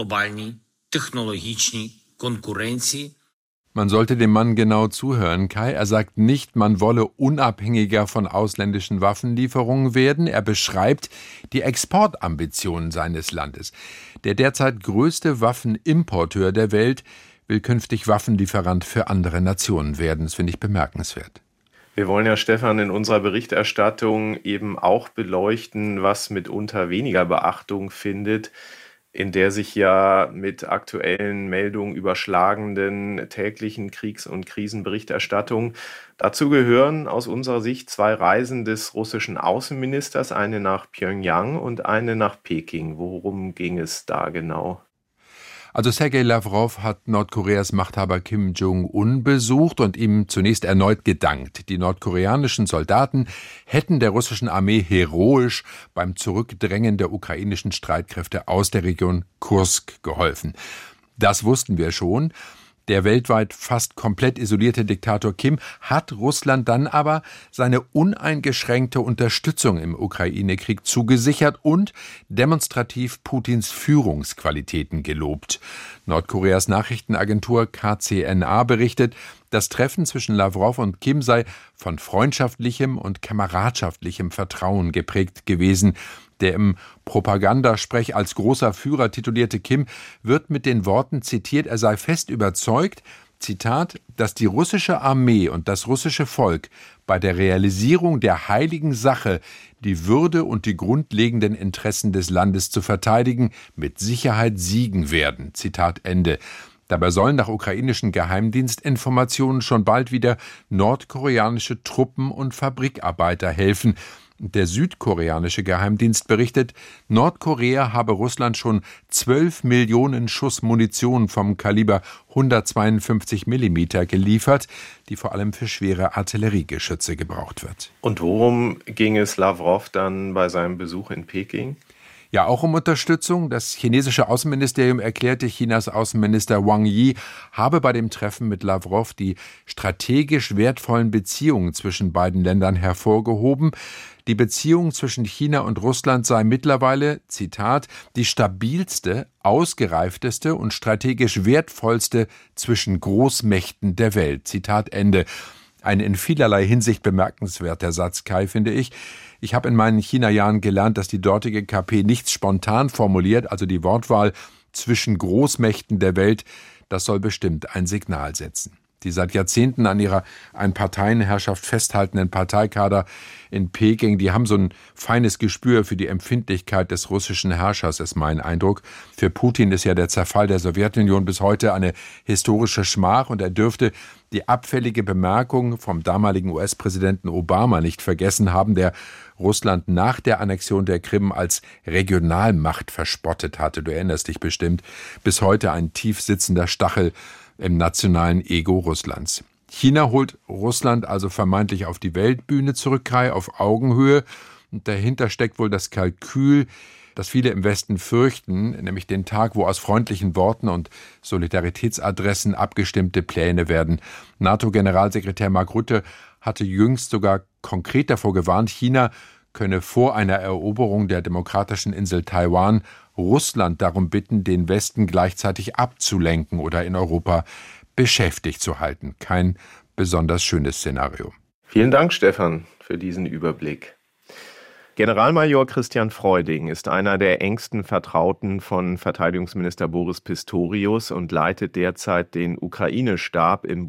Man sollte dem Mann genau zuhören, Kai. Er sagt nicht, man wolle unabhängiger von ausländischen Waffenlieferungen werden. Er beschreibt die Exportambitionen seines Landes. Der derzeit größte Waffenimporteur der Welt will künftig Waffenlieferant für andere Nationen werden. Das finde ich bemerkenswert. Wir wollen ja, Stefan, in unserer Berichterstattung eben auch beleuchten, was mitunter weniger Beachtung findet, in der sich ja mit aktuellen Meldungen überschlagenden täglichen Kriegs- und Krisenberichterstattung. Dazu gehören aus unserer Sicht zwei Reisen des russischen Außenministers, eine nach Pjöngjang und eine nach Peking. Worum ging es da genau? Also Sergei Lavrov hat Nordkoreas Machthaber Kim Jong-un besucht und ihm zunächst erneut gedankt. Die nordkoreanischen Soldaten hätten der russischen Armee heroisch beim Zurückdrängen der ukrainischen Streitkräfte aus der Region Kursk geholfen. Das wussten wir schon. Der weltweit fast komplett isolierte Diktator Kim hat Russland dann aber seine uneingeschränkte Unterstützung im Ukraine-Krieg zugesichert und demonstrativ Putins Führungsqualitäten gelobt. Nordkoreas Nachrichtenagentur K C N A berichtet, das Treffen zwischen Lavrov und Kim sei von freundschaftlichem und kameradschaftlichem Vertrauen geprägt gewesen. Der im Propagandasprech als großer Führer titulierte Kim wird mit den Worten zitiert, er sei fest überzeugt, Zitat, dass die russische Armee und das russische Volk bei der Realisierung der heiligen Sache, die Würde und die grundlegenden Interessen des Landes zu verteidigen, mit Sicherheit siegen werden. Zitat Ende. Dabei sollen nach ukrainischen Geheimdienstinformationen schon bald wieder nordkoreanische Truppen und Fabrikarbeiter helfen. Der südkoreanische Geheimdienst berichtet, Nordkorea habe Russland schon zwölf Millionen Schuss Munition vom Kaliber hundertzweiundfünfzig Millimeter geliefert, die vor allem für schwere Artilleriegeschütze gebraucht wird. Und worum ging es Lavrov dann bei seinem Besuch in Peking? Ja, auch um Unterstützung. Das chinesische Außenministerium erklärte, Chinas Außenminister Wang Yi habe bei dem Treffen mit Lavrov die strategisch wertvollen Beziehungen zwischen beiden Ländern hervorgehoben. Die Beziehung zwischen China und Russland sei mittlerweile, Zitat, die stabilste, ausgereifteste und strategisch wertvollste zwischen Großmächten der Welt. Zitat Ende. Ein in vielerlei Hinsicht bemerkenswerter Satz, Kai, finde ich. Ich habe in meinen China-Jahren gelernt, dass die dortige K P nichts spontan formuliert, also die Wortwahl zwischen Großmächten der Welt, das soll bestimmt ein Signal setzen. Die seit Jahrzehnten an ihrer Einparteienherrschaft festhaltenden Parteikader in Peking, die haben so ein feines Gespür für die Empfindlichkeit des russischen Herrschers, ist mein Eindruck. Für Putin ist ja der Zerfall der Sowjetunion bis heute eine historische Schmach und er dürfte die abfällige Bemerkung vom damaligen U S-Präsidenten Obama nicht vergessen haben, der Russland nach der Annexion der Krim als Regionalmacht verspottet hatte. Du erinnerst dich bestimmt. Bis heute ein tief sitzender Stachel im nationalen Ego Russlands. China holt Russland also vermeintlich auf die Weltbühne zurück, Kai, auf Augenhöhe. Und dahinter steckt wohl das Kalkül, das viele im Westen fürchten, nämlich den Tag, wo aus freundlichen Worten und Solidaritätsadressen abgestimmte Pläne werden. NATO-Generalsekretär Mark Rutte hatte jüngst sogar konkret davor gewarnt, China könne vor einer Eroberung der demokratischen Insel Taiwan Russland darum bitten, den Westen gleichzeitig abzulenken oder in Europa beschäftigt zu halten. Kein besonders schönes Szenario. Vielen Dank, Stefan, für diesen Überblick. Generalmajor Christian Freuding ist einer der engsten Vertrauten von Verteidigungsminister Boris Pistorius und leitet derzeit den Ukraine-Stab im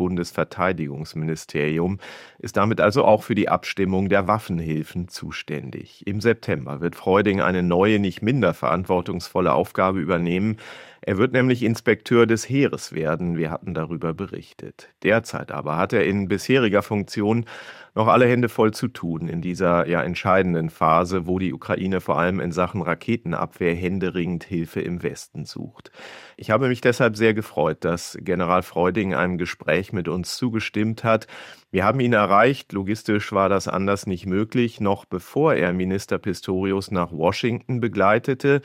Bundesverteidigungsministerium, ist damit also auch für die Abstimmung der Waffenhilfen zuständig. Im September wird Freuding eine neue, nicht minder verantwortungsvolle Aufgabe übernehmen. Er wird nämlich Inspekteur des Heeres werden. Wir hatten darüber berichtet. Derzeit aber hat er in bisheriger Funktion noch alle Hände voll zu tun in dieser ja entscheidenden Phase, wo die Ukraine vor allem in Sachen Raketenabwehr händeringend Hilfe im Westen sucht. Ich habe mich deshalb sehr gefreut, dass General Freuding einem Gespräch mit uns zugestimmt hat. Wir haben ihn erreicht, logistisch war das anders nicht möglich, noch bevor er Minister Pistorius nach Washington begleitete.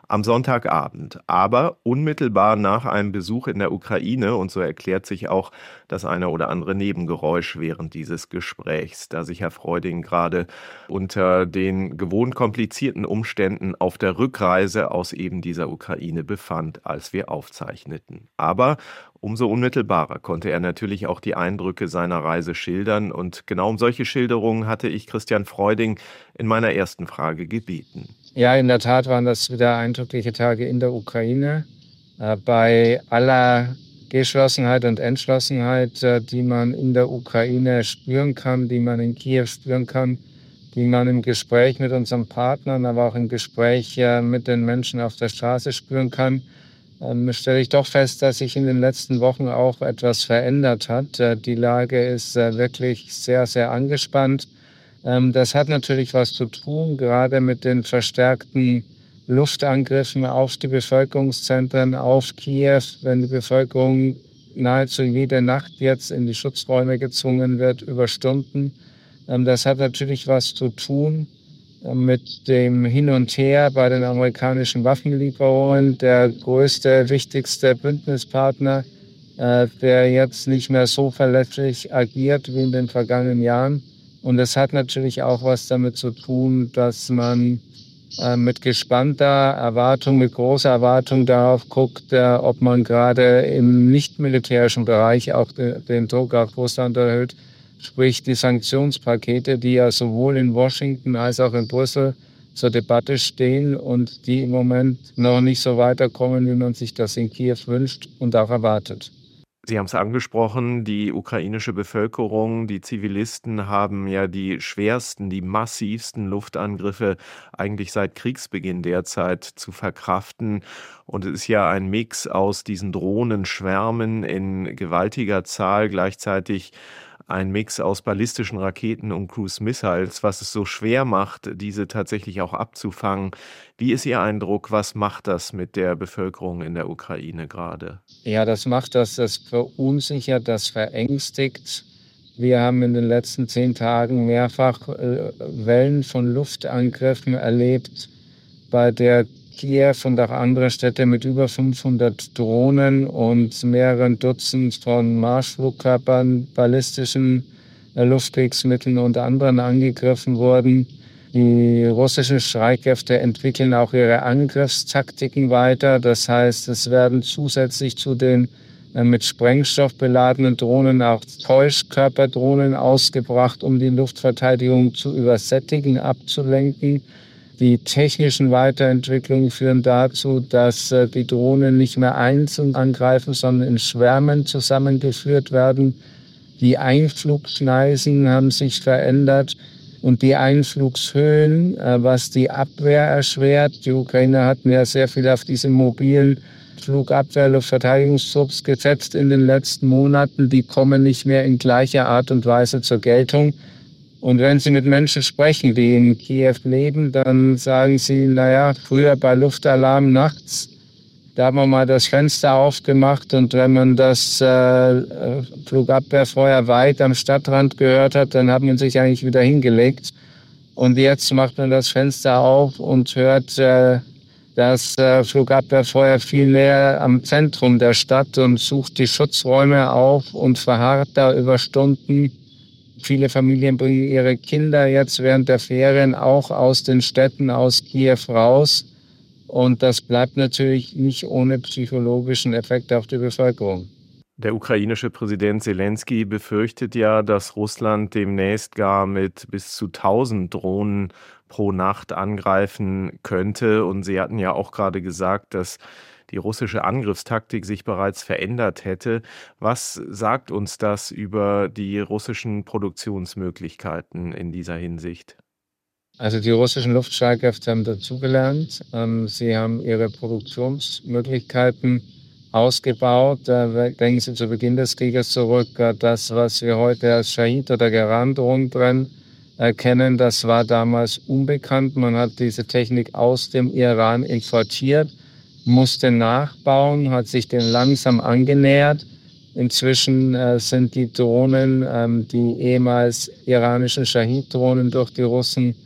am Sonntagabend. Aber unmittelbar nach einem Besuch in der Ukraine, und so erklärt sich auch das eine oder andere Nebengeräusch während dieses Gesprächs, da sich Herr Freuding gerade unter den gewohnt komplizierten Umständen auf der Rückreise aus eben dieser Ukraine befand, als wir aufzeichneten. Aber umso unmittelbarer konnte er natürlich auch die Eindrücke seiner Reise schildern, und genau um solche Schilderungen hatte ich Christian Freuding in meiner ersten Frage gebeten. Ja, in der Tat waren das wieder eindrückliche Tage in der Ukraine. Äh, bei aller Geschlossenheit und Entschlossenheit, äh, die man in der Ukraine spüren kann, die man in Kiew spüren kann, die man im Gespräch mit unseren Partnern, aber auch im Gespräch äh, mit den Menschen auf der Straße spüren kann, ähm, stelle ich doch fest, dass sich in den letzten Wochen auch etwas verändert hat. Äh, die Lage ist äh, wirklich sehr, sehr angespannt. Ähm, das hat natürlich was zu tun, gerade mit den verstärkten Luftangriffen auf die Bevölkerungszentren, auf Kiew, wenn die Bevölkerung nahezu jede Nacht jetzt in die Schutzräume gezwungen wird über Stunden. Ähm, das hat natürlich was zu tun äh, mit dem Hin und Her bei den amerikanischen Waffenlieferungen. Der größte, wichtigste Bündnispartner, äh, der jetzt nicht mehr so verlässlich agiert wie in den vergangenen Jahren. Und das hat natürlich auch was damit zu tun, dass man äh, mit gespannter Erwartung, mit großer Erwartung darauf guckt, äh, ob man gerade im nicht-militärischen Bereich auch de, den Druck auf Russland erhöht. Sprich die Sanktionspakete, die ja sowohl in Washington als auch in Brüssel zur Debatte stehen und die im Moment noch nicht so weiterkommen, wie man sich das in Kiew wünscht und auch erwartet. Sie haben es angesprochen, die ukrainische Bevölkerung, die Zivilisten haben ja die schwersten, die massivsten Luftangriffe eigentlich seit Kriegsbeginn derzeit zu verkraften. Und es ist ja ein Mix aus diesen Drohnenschwärmen in gewaltiger Zahl, gleichzeitig ein Mix aus ballistischen Raketen und Cruise Missiles, was es so schwer macht, diese tatsächlich auch abzufangen. Wie ist Ihr Eindruck? Was macht das mit der Bevölkerung in der Ukraine gerade? Ja, das macht das, das verunsichert, das verängstigt. Wir haben in den letzten zehn Tagen mehrfach äh, Wellen von Luftangriffen erlebt, bei der Kiew und auch andere Städte mit über fünfhundert Drohnen und mehreren Dutzend von Marschflugkörpern, ballistischen äh, Luftkriegsmitteln und anderen angegriffen wurden. Die russischen Streitkräfte entwickeln auch ihre Angriffstaktiken weiter. Das heißt, es werden zusätzlich zu den äh, mit Sprengstoff beladenen Drohnen auch Täuschkörperdrohnen ausgebracht, um die Luftverteidigung zu übersättigen, abzulenken. Die technischen Weiterentwicklungen führen dazu, dass äh, die Drohnen nicht mehr einzeln angreifen, sondern in Schwärmen zusammengeführt werden. Die Einflugschneisen haben sich verändert und die Einflugshöhen, äh, was die Abwehr erschwert. Die Ukrainer hatten ja sehr viel auf diese mobilen Flugabwehr, Luftverteidigungstrupps gesetzt in den letzten Monaten. Die kommen nicht mehr in gleicher Art und Weise zur Geltung. Und wenn Sie mit Menschen sprechen, die in Kiew leben, dann sagen sie, naja, früher bei Luftalarm nachts, da haben wir mal das Fenster aufgemacht und wenn man das äh, Flugabwehrfeuer weit am Stadtrand gehört hat, dann hat man sich eigentlich wieder hingelegt. Und jetzt macht man das Fenster auf und hört äh, das äh, Flugabwehrfeuer viel näher am Zentrum der Stadt und sucht die Schutzräume auf und verharrt da über Stunden. Viele Familien bringen ihre Kinder jetzt während der Ferien auch aus den Städten, aus Kiew raus. Und das bleibt natürlich nicht ohne psychologischen Effekt auf die Bevölkerung. Der ukrainische Präsident Selenskyj befürchtet ja, dass Russland demnächst gar mit bis zu tausend Drohnen pro Nacht angreifen könnte. Und Sie hatten ja auch gerade gesagt, dass die russische Angriffstaktik sich bereits verändert hätte. Was sagt uns das über die russischen Produktionsmöglichkeiten in dieser Hinsicht? Also die russischen Luftstreitkräfte haben dazugelernt. Sie haben ihre Produktionsmöglichkeiten ausgebaut. Denken Sie zu Beginn des Krieges zurück. Das, was wir heute als Shahid oder Geran-Drohnen kennen, das war damals unbekannt. Man hat diese Technik aus dem Iran importiert, musste nachbauen, hat sich den langsam angenähert. Inzwischen äh, sind die Drohnen, ähm, die ehemals iranischen Shahid-Drohnen durch die Russen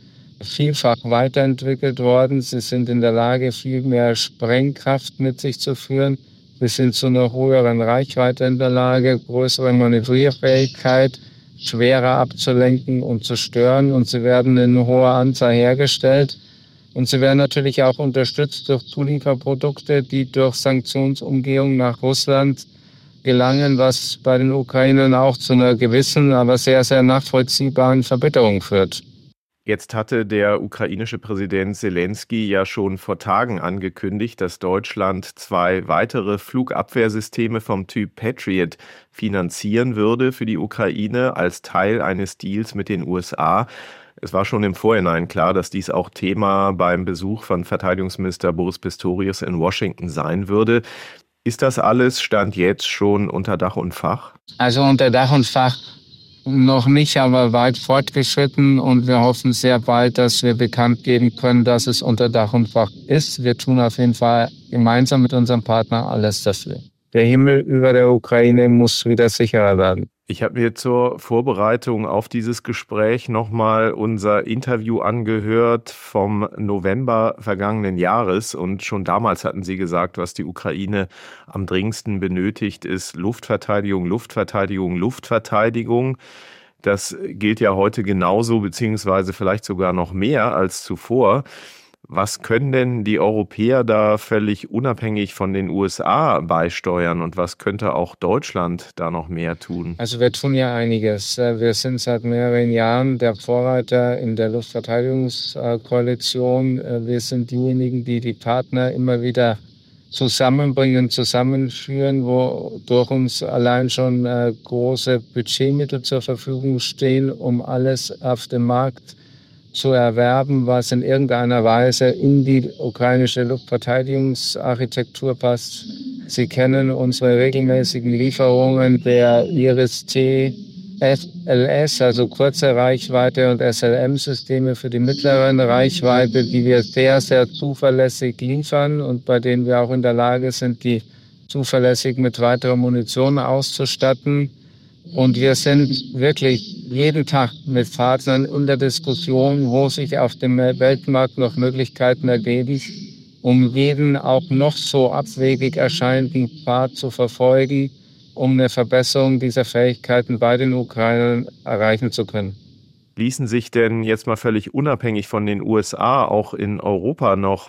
vielfach weiterentwickelt worden. Sie sind in der Lage, viel mehr Sprengkraft mit sich zu führen. Wir sind zu einer höheren Reichweite in der Lage, größere Manövrierfähigkeit, schwerer abzulenken und zu stören. Und sie werden in hoher Anzahl hergestellt. Und sie werden natürlich auch unterstützt durch Zulieferprodukte, die durch Sanktionsumgehung nach Russland gelangen, was bei den Ukrainern auch zu einer gewissen, aber sehr, sehr nachvollziehbaren Verbitterung führt. Jetzt hatte der ukrainische Präsident Selenskyj ja schon vor Tagen angekündigt, dass Deutschland zwei weitere Flugabwehrsysteme vom Typ Patriot finanzieren würde für die Ukraine als Teil eines Deals mit den U S A. Es war schon im Vorhinein klar, dass dies auch Thema beim Besuch von Verteidigungsminister Boris Pistorius in Washington sein würde. Ist das alles Stand jetzt schon unter Dach und Fach? Also unter Dach und Fach noch nicht, aber weit fortgeschritten, und wir hoffen sehr bald, dass wir bekannt geben können, dass es unter Dach und Fach ist. Wir tun auf jeden Fall gemeinsam mit unserem Partner alles dafür. Der Himmel über der Ukraine muss wieder sicherer werden. Ich habe mir zur Vorbereitung auf dieses Gespräch nochmal unser Interview angehört vom November vergangenen Jahres, und schon damals hatten Sie gesagt, was die Ukraine am dringendsten benötigt, ist Luftverteidigung, Luftverteidigung, Luftverteidigung. Das gilt ja heute genauso, beziehungsweise vielleicht sogar noch mehr als zuvor. Was können denn die Europäer da völlig unabhängig von den U S A beisteuern, und was könnte auch Deutschland da noch mehr tun? Also wir tun ja einiges. Wir sind seit mehreren Jahren der Vorreiter in der Luftverteidigungskoalition. Wir sind diejenigen, die die Partner immer wieder zusammenbringen, zusammenführen, wo durch uns allein schon große Budgetmittel zur Verfügung stehen, um alles auf dem Markt zu erwerben, was in irgendeiner Weise in die ukrainische Luftverteidigungsarchitektur passt. Sie kennen unsere regelmäßigen Lieferungen der Iris-T F L S, also kurze Reichweite, und S L M-Systeme für die mittleren Reichweite, die wir sehr, sehr zuverlässig liefern und bei denen wir auch in der Lage sind, die zuverlässig mit weiterer Munition auszustatten. Und wir sind wirklich jeden Tag mit Partnern in der Diskussion, wo sich auf dem Weltmarkt noch Möglichkeiten ergeben, um jeden auch noch so abwegig erscheinenden Pfad zu verfolgen, um eine Verbesserung dieser Fähigkeiten bei den Ukrainern erreichen zu können. Ließen sich denn jetzt mal völlig unabhängig von den U S A auch in Europa noch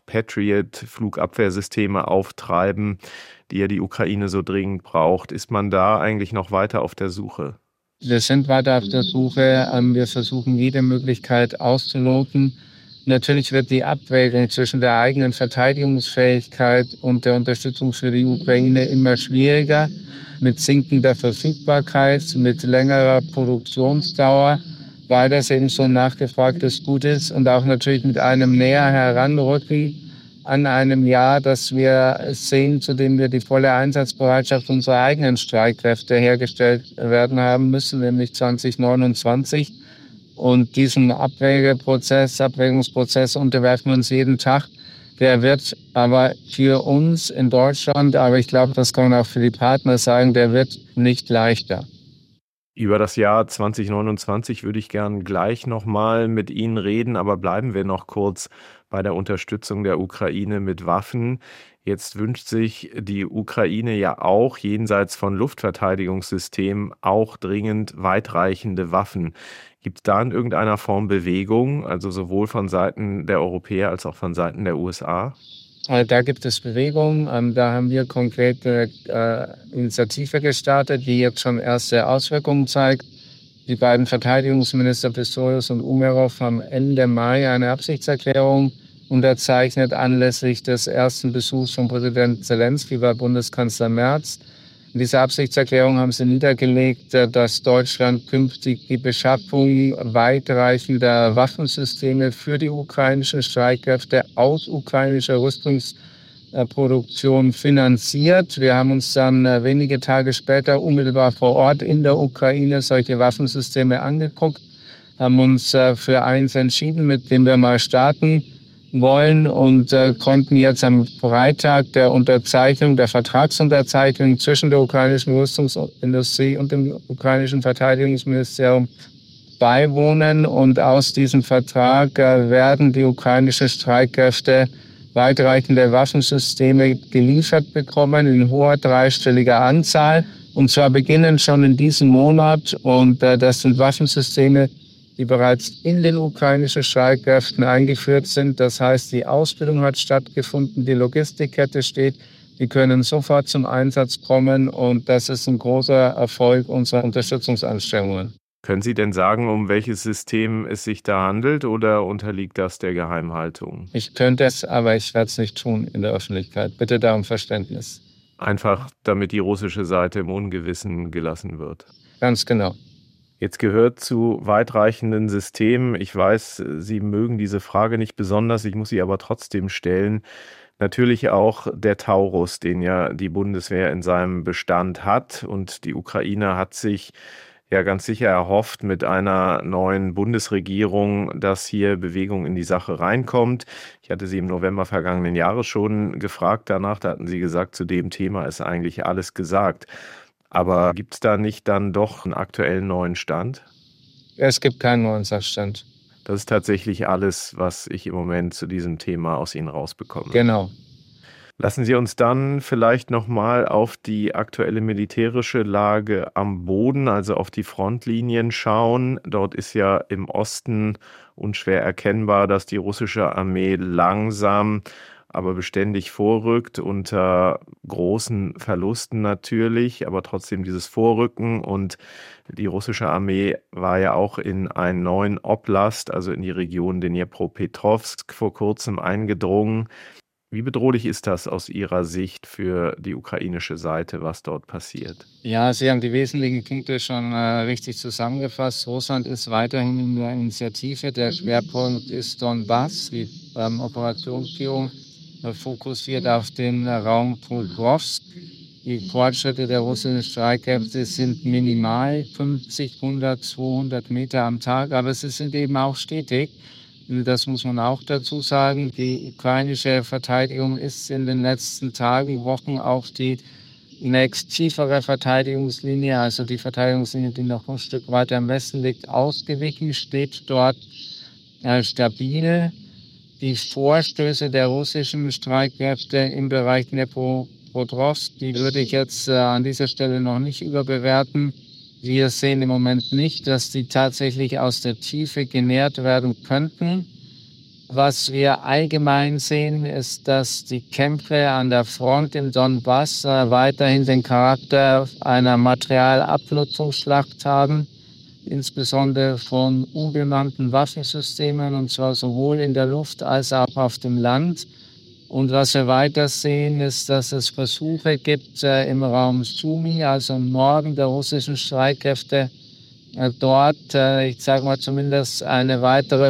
Patriot-Flugabwehrsysteme auftreiben, die ja die Ukraine so dringend braucht? Ist man da eigentlich noch weiter auf der Suche? Wir sind weiter auf der Suche. Wir versuchen, jede Möglichkeit auszuloten. Natürlich wird die Abwägung zwischen der eigenen Verteidigungsfähigkeit und der Unterstützung für die Ukraine immer schwieriger, mit sinkender Verfügbarkeit, mit längerer Produktionsdauer, weil das eben so ein nachgefragtes Gut ist, und auch natürlich mit einem näher heranrücken an einem Jahr, das wir sehen, zu dem wir die volle Einsatzbereitschaft unserer eigenen Streitkräfte hergestellt werden haben müssen, nämlich zwanzig neunundzwanzig. Und diesen Abwägeprozess, Abwägungsprozess unterwerfen wir uns jeden Tag. Der wird aber für uns in Deutschland, aber ich glaube, das kann man auch für die Partner sagen, der wird nicht leichter. Über das Jahr zwanzig neunundzwanzig würde ich gern gleich nochmal mit Ihnen reden, aber bleiben wir noch kurz bei der Unterstützung der Ukraine mit Waffen. Jetzt wünscht sich die Ukraine ja auch jenseits von Luftverteidigungssystemen auch dringend weitreichende Waffen. Gibt es da in irgendeiner Form Bewegung, also sowohl von Seiten der Europäer als auch von Seiten der U S A? Da gibt es Bewegung. Da haben wir konkrete äh, Initiative gestartet, die jetzt schon erste Auswirkungen zeigt. Die beiden Verteidigungsminister Pistorius und Umerov haben Ende Mai eine Absichtserklärung unterzeichnet anlässlich des ersten Besuchs von Präsident Selenskyj bei Bundeskanzler Merz. In dieser Absichtserklärung haben sie niedergelegt, dass Deutschland künftig die Beschaffung weitreichender Waffensysteme für die ukrainischen Streitkräfte aus ukrainischer Rüstungsproduktion finanziert. Wir haben uns dann wenige Tage später unmittelbar vor Ort in der Ukraine solche Waffensysteme angeguckt, haben uns für eins entschieden, mit dem wir mal starten wollen, und äh, konnten jetzt am Freitag der Unterzeichnung, der Vertragsunterzeichnung zwischen der ukrainischen Rüstungsindustrie und dem ukrainischen Verteidigungsministerium beiwohnen. Und aus diesem Vertrag äh, werden die ukrainischen Streitkräfte weitreichende Waffensysteme geliefert bekommen in hoher dreistelliger Anzahl. Und zwar beginnen schon in diesem Monat. Und äh, das sind Waffensysteme, die bereits in den ukrainischen Streitkräften eingeführt sind. Das heißt, die Ausbildung hat stattgefunden, die Logistikkette steht. Die können sofort zum Einsatz kommen. Und das ist ein großer Erfolg unserer Unterstützungsanstrengungen. Können Sie denn sagen, um welches System es sich da handelt, oder unterliegt das der Geheimhaltung? Ich könnte es, aber ich werde es nicht tun in der Öffentlichkeit. Bitte da um Verständnis. Einfach, damit die russische Seite im Ungewissen gelassen wird. Ganz genau. Jetzt gehört zu weitreichenden Systemen. Ich weiß, Sie mögen diese Frage nicht besonders, ich muss sie aber trotzdem stellen. Natürlich auch der Taurus, den ja die Bundeswehr in seinem Bestand hat. Und die Ukraine hat sich ja ganz sicher erhofft mit einer neuen Bundesregierung, dass hier Bewegung in die Sache reinkommt. Ich hatte Sie im November vergangenen Jahres schon gefragt danach, da hatten Sie gesagt, zu dem Thema ist eigentlich alles gesagt. Aber gibt es da nicht dann doch einen aktuellen neuen Stand? Es gibt keinen neuen Sachstand. Das ist tatsächlich alles, was ich im Moment zu diesem Thema aus Ihnen rausbekomme. Genau. Lassen Sie uns dann vielleicht nochmal auf die aktuelle militärische Lage am Boden, also auf die Frontlinien schauen. Dort ist ja im Osten unschwer erkennbar, dass die russische Armee langsam, aber beständig vorrückt, unter großen Verlusten natürlich, aber trotzdem dieses Vorrücken. Und die russische Armee war ja auch in einen neuen Oblast, also in die Region Dnipropetrovsk, vor kurzem eingedrungen. Wie bedrohlich ist das aus Ihrer Sicht für die ukrainische Seite, was dort passiert? Ja, Sie haben die wesentlichen Punkte schon äh, richtig zusammengefasst. Russland ist weiterhin in der Initiative. Der Schwerpunkt ist Donbass. Die ähm, Operationsführung äh, fokussiert auf den äh, Raum Pokrovsk. Die Fortschritte der russischen Streitkräfte sind minimal, fünfzig, hundert, zweihundert Meter am Tag, aber sie sind eben auch stetig. Das muss man auch dazu sagen. Die ukrainische Verteidigung ist in den letzten Tagen, Wochen auch die nächst tiefere Verteidigungslinie, also die Verteidigungslinie, die noch ein Stück weiter im Westen liegt, ausgewichen, steht dort äh, stabil. Die Vorstöße der russischen Streitkräfte im Bereich Dnipropetrovsk, die würde ich jetzt äh, an dieser Stelle noch nicht überbewerten. Wir sehen im Moment nicht, dass die tatsächlich aus der Tiefe genährt werden könnten. Was wir allgemein sehen, ist, dass die Kämpfe an der Front im Donbass äh, weiterhin den Charakter einer Materialabnutzungsschlacht haben, insbesondere von unbemannten Waffensystemen, und zwar sowohl in der Luft als auch auf dem Land. Und was wir weiter sehen, ist, dass es Versuche gibt äh, im Raum Sumy, also im Norden der russischen Streitkräfte, äh, dort, äh, ich sage mal zumindest eine weitere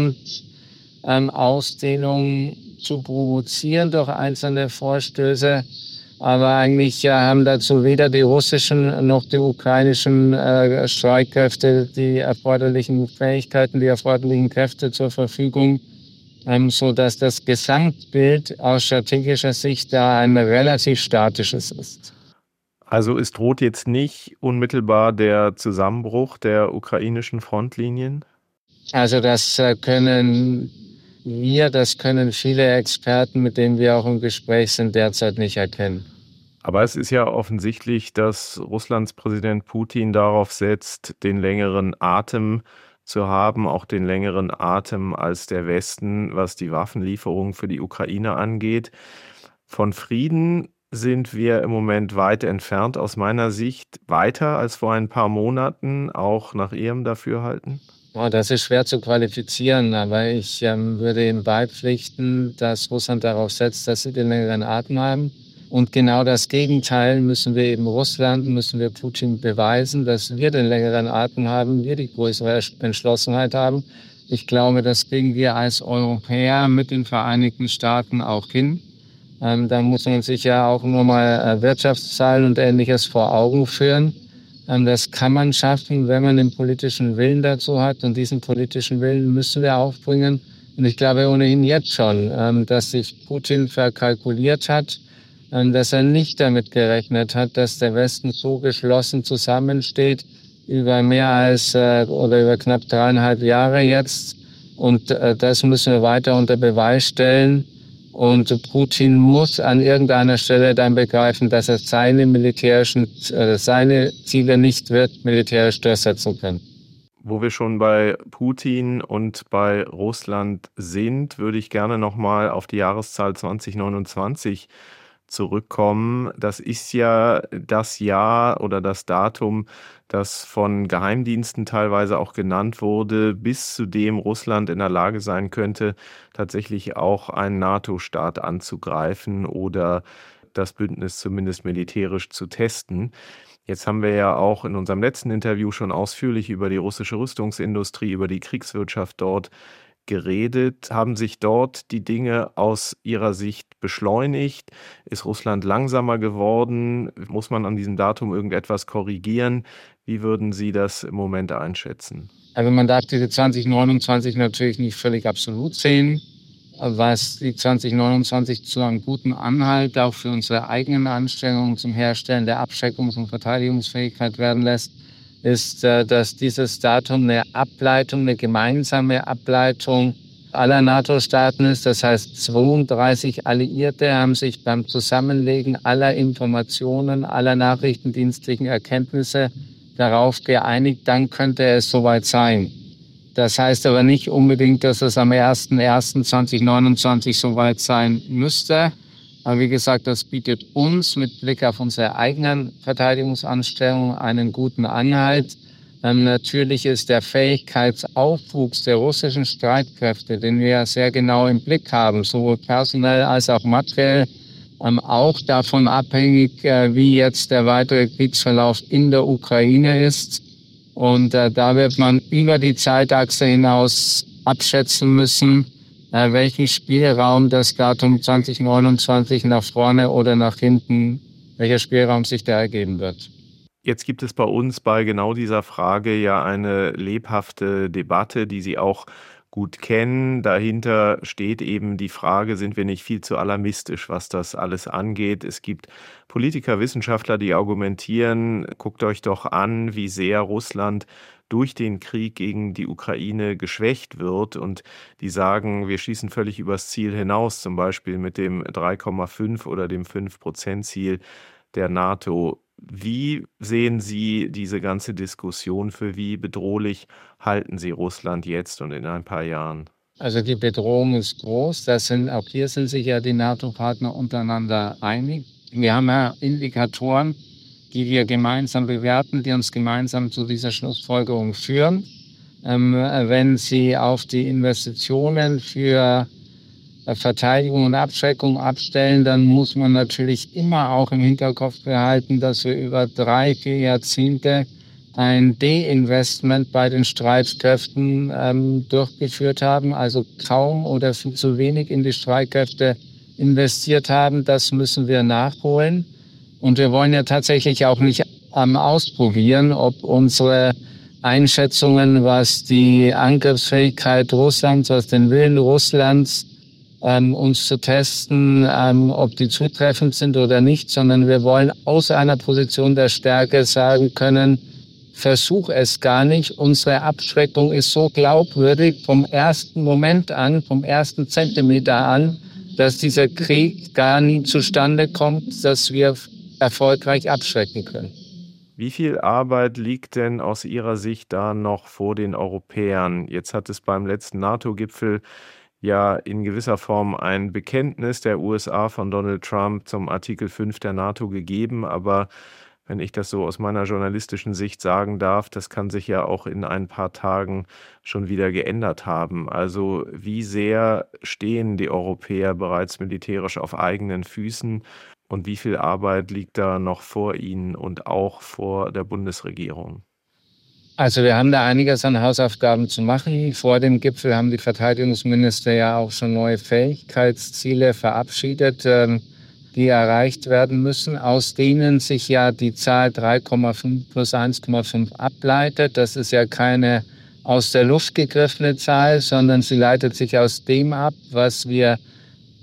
Frontausdehnung ähm, zu provozieren durch einzelne Vorstöße. Aber eigentlich äh, haben dazu weder die russischen noch die ukrainischen äh, Streitkräfte die erforderlichen Fähigkeiten, die erforderlichen Kräfte zur Verfügung, so dass das Gesamtbild aus strategischer Sicht da ein relativ statisches ist. Also es droht jetzt nicht unmittelbar der Zusammenbruch der ukrainischen Frontlinien? Also das können wir, das können viele Experten, mit denen wir auch im Gespräch sind, derzeit nicht erkennen. Aber es ist ja offensichtlich, dass Russlands Präsident Putin darauf setzt, den längeren Atem zu haben, auch den längeren Atem als der Westen, was die Waffenlieferungen für die Ukraine angeht. Von Frieden sind wir im Moment weit entfernt, aus meiner Sicht weiter als vor ein paar Monaten, auch nach Ihrem Dafürhalten? Oh, das ist schwer zu qualifizieren, aber ich ähm, würde ihm beipflichten, dass Russland darauf setzt, dass sie den längeren Atem haben. Und genau das Gegenteil müssen wir eben Russland, müssen wir Putin beweisen, dass wir den längeren Atem haben, wir die größere Entschlossenheit haben. Ich glaube, das kriegen wir als Europäer mit den Vereinigten Staaten auch hin. Ähm, da muss man sich ja auch nur mal äh, Wirtschaftszahlen und Ähnliches vor Augen führen. Ähm, das kann man schaffen, wenn man den politischen Willen dazu hat. Und diesen politischen Willen müssen wir aufbringen. Und ich glaube ohnehin jetzt schon, ähm, dass sich Putin verkalkuliert hat, dass er nicht damit gerechnet hat, dass der Westen so geschlossen zusammensteht, über mehr als äh, oder über knapp dreieinhalb Jahre jetzt. Und äh, das müssen wir weiter unter Beweis stellen. Und Putin muss an irgendeiner Stelle dann begreifen, dass er seine militärischen, äh, seine Ziele nicht wird militärisch durchsetzen können. Wo wir schon bei Putin und bei Russland sind, würde ich gerne nochmal auf die Jahreszahl zwanzig neunundzwanzig zurückkommen. Das ist ja das Jahr oder das Datum, das von Geheimdiensten teilweise auch genannt wurde, bis zu dem Russland in der Lage sein könnte, tatsächlich auch einen NATO-Staat anzugreifen oder das Bündnis zumindest militärisch zu testen. Jetzt haben wir ja auch in unserem letzten Interview schon ausführlich über die russische Rüstungsindustrie, über die Kriegswirtschaft dort geredet. Haben sich dort die Dinge aus Ihrer Sicht beschleunigt? Ist Russland langsamer geworden? Muss man an diesem Datum irgendetwas korrigieren? Wie würden Sie das im Moment einschätzen? Also man darf diese zwanzig neunundzwanzig natürlich nicht völlig absolut sehen, was die zwanzig neunundzwanzig zu einem guten Anhalt auch für unsere eigenen Anstrengungen zum Herstellen der Abschreckungs- und Verteidigungsfähigkeit werden lässt, ist, dass dieses Datum eine Ableitung, eine gemeinsame Ableitung aller NATO-Staaten ist. Das heißt, zweiunddreißig Alliierte haben sich beim Zusammenlegen aller Informationen, aller nachrichtendienstlichen Erkenntnisse darauf geeinigt, dann könnte es soweit sein. Das heißt aber nicht unbedingt, dass es am ersten ersten zweitausendneunundzwanzig soweit sein müsste. Aber wie gesagt, das bietet uns mit Blick auf unsere eigenen Verteidigungsanstrengungen einen guten Anhalt. Ähm, natürlich ist der Fähigkeitsaufwuchs der russischen Streitkräfte, den wir sehr genau im Blick haben, sowohl personell als auch materiell, ähm, auch davon abhängig, äh, wie jetzt der weitere Kriegsverlauf in der Ukraine ist. Und äh, da wird man über die Zeitachse hinaus abschätzen müssen, äh, welchen Spielraum das Datum zwanzig neunundzwanzig nach vorne oder nach hinten, welcher Spielraum sich da ergeben wird. Jetzt gibt es bei uns bei genau dieser Frage ja eine lebhafte Debatte, die Sie auch gut kennen. Dahinter steht eben die Frage, sind wir nicht viel zu alarmistisch, was das alles angeht? Es gibt Politiker, Wissenschaftler, die argumentieren, guckt euch doch an, wie sehr Russland durch den Krieg gegen die Ukraine geschwächt wird, und die sagen, wir schießen völlig übers Ziel hinaus, zum Beispiel mit dem drei Komma fünf oder dem fünf Prozent Ziel der NATO. Wie sehen Sie diese ganze Diskussion? Für wie bedrohlich halten Sie Russland jetzt und in ein paar Jahren? Also die Bedrohung ist groß. Das sind, auch hier sind sich ja die NATO-Partner untereinander einig. Wir haben ja Indikatoren, die wir gemeinsam bewerten, die uns gemeinsam zu dieser Schlussfolgerung führen. Ähm, wenn Sie auf die Investitionen für Verteidigung und Abschreckung abstellen, dann muss man natürlich immer auch im Hinterkopf behalten, dass wir über drei, vier Jahrzehnte ein De-Investment bei den Streitkräften ähm, durchgeführt haben, also kaum oder viel zu wenig in die Streitkräfte investiert haben. Das müssen wir nachholen. Und wir wollen ja tatsächlich auch nicht ähm, ausprobieren, ob unsere Einschätzungen, was die Angriffsfähigkeit Russlands, was den Willen Russlands, ähm, uns zu testen, ähm, ob die zutreffend sind oder nicht, sondern wir wollen aus einer Position der Stärke sagen können, versuch es gar nicht. Unsere Abschreckung ist so glaubwürdig vom ersten Moment an, vom ersten Zentimeter an, dass dieser Krieg gar nie zustande kommt, dass wir erfolgreich abschrecken können. Wie viel Arbeit liegt denn aus Ihrer Sicht da noch vor den Europäern? Jetzt hat es beim letzten NATO-Gipfel ja in gewisser Form ein Bekenntnis der U S A von Donald Trump zum Artikel fünf der NATO gegeben, aber wenn ich das so aus meiner journalistischen Sicht sagen darf, das kann sich ja auch in ein paar Tagen schon wieder geändert haben. Also wie sehr stehen die Europäer bereits militärisch auf eigenen Füßen und wie viel Arbeit liegt da noch vor ihnen und auch vor der Bundesregierung? Also wir haben da einiges an Hausaufgaben zu machen. Vor dem Gipfel haben die Verteidigungsminister ja auch schon neue Fähigkeitsziele verabschiedet, die erreicht werden müssen, aus denen sich ja die Zahl drei Komma fünf plus eins Komma fünf ableitet. Das ist ja keine aus der Luft gegriffene Zahl, sondern sie leitet sich aus dem ab, was wir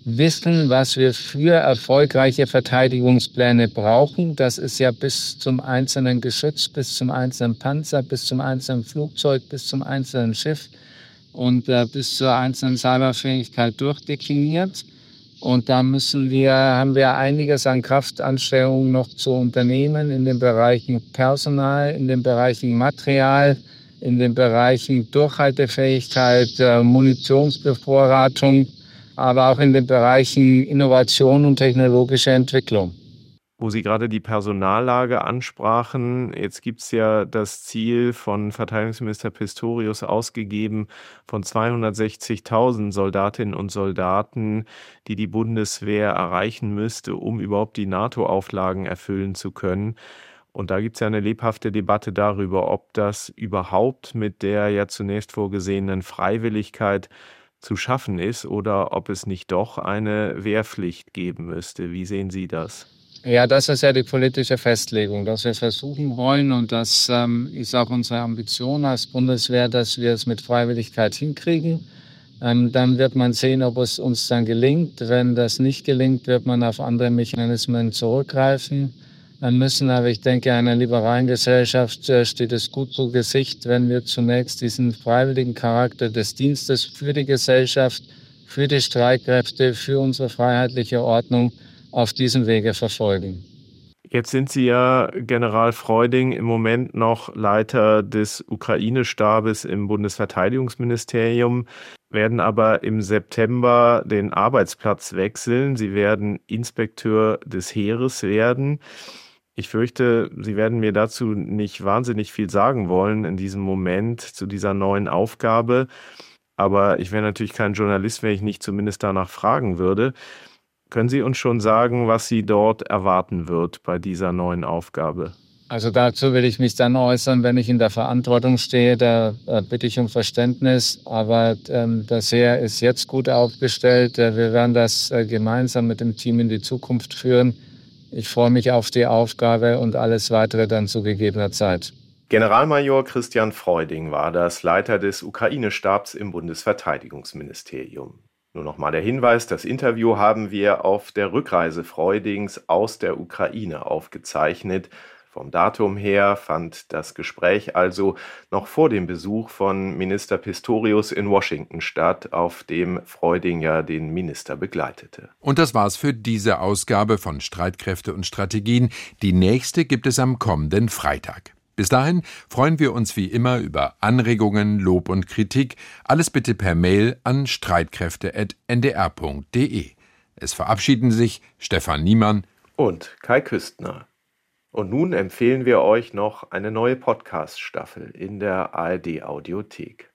wissen, was wir für erfolgreiche Verteidigungspläne brauchen. Das ist ja bis zum einzelnen Geschütz, bis zum einzelnen Panzer, bis zum einzelnen Flugzeug, bis zum einzelnen Schiff und äh, bis zur einzelnen Cyberfähigkeit durchdekliniert. Und da müssen wir, haben wir einiges an Kraftanstrengungen noch zu unternehmen in den Bereichen Personal, in den Bereichen Material, in den Bereichen Durchhaltefähigkeit, äh, Munitionsbevorratung, aber auch in den Bereichen Innovation und technologische Entwicklung. Wo Sie gerade die Personallage ansprachen, jetzt gibt es ja das Ziel von Verteidigungsminister Pistorius ausgegeben von zweihundertsechzigtausend Soldatinnen und Soldaten, die die Bundeswehr erreichen müsste, um überhaupt die NATO-Auflagen erfüllen zu können. Und da gibt es ja eine lebhafte Debatte darüber, ob das überhaupt mit der ja zunächst vorgesehenen Freiwilligkeit zu schaffen ist oder ob es nicht doch eine Wehrpflicht geben müsste. Wie sehen Sie das? Ja, das ist ja die politische Festlegung, dass wir versuchen wollen, und das ähm, ist auch unsere Ambition als Bundeswehr, dass wir es mit Freiwilligkeit hinkriegen. Ähm, dann wird man sehen, ob es uns dann gelingt. Wenn das nicht gelingt, wird man auf andere Mechanismen zurückgreifen Dann müssen. Aber ich denke, einer liberalen Gesellschaft äh, steht es gut zu Gesicht, wenn wir zunächst diesen freiwilligen Charakter des Dienstes für die Gesellschaft, für die Streitkräfte, für unsere freiheitliche Ordnung auf diesem Wege verfolgen. Jetzt sind Sie ja, General Freuding, im Moment noch Leiter des Ukraine-Stabes im Bundesverteidigungsministerium, werden aber im September den Arbeitsplatz wechseln. Sie werden Inspekteur des Heeres werden. Ich fürchte, Sie werden mir dazu nicht wahnsinnig viel sagen wollen in diesem Moment zu dieser neuen Aufgabe. Aber ich wäre natürlich kein Journalist, wenn ich nicht zumindest danach fragen würde. Können Sie uns schon sagen, was Sie dort erwarten wird bei dieser neuen Aufgabe? Also dazu will ich mich dann äußern, wenn ich in der Verantwortung stehe. Da äh, bitte ich um Verständnis. Aber ähm, das Heer ist jetzt gut aufgestellt. Äh, wir werden das äh, gemeinsam mit dem Team in die Zukunft führen. Ich freue mich auf die Aufgabe und alles Weitere dann zu gegebener Zeit. Generalmajor Christian Freuding war das, Leiter des Ukraine-Stabs im Bundesverteidigungsministerium. Nur noch mal der Hinweis, das Interview haben wir auf der Rückreise Freudings aus der Ukraine aufgezeichnet. Vom Datum her fand das Gespräch also noch vor dem Besuch von Minister Pistorius in Washington statt, auf dem Freuding ja den Minister begleitete. Und das war's für diese Ausgabe von Streitkräfte und Strategien. Die nächste gibt es am kommenden Freitag. Bis dahin freuen wir uns wie immer über Anregungen, Lob und Kritik. Alles bitte per Mail an streitkräfte at n d r punkt d e. Es verabschieden sich Stefan Niemann und Kai Küstner. Und nun empfehlen wir euch noch eine neue Podcast-Staffel in der A R D-Audiothek.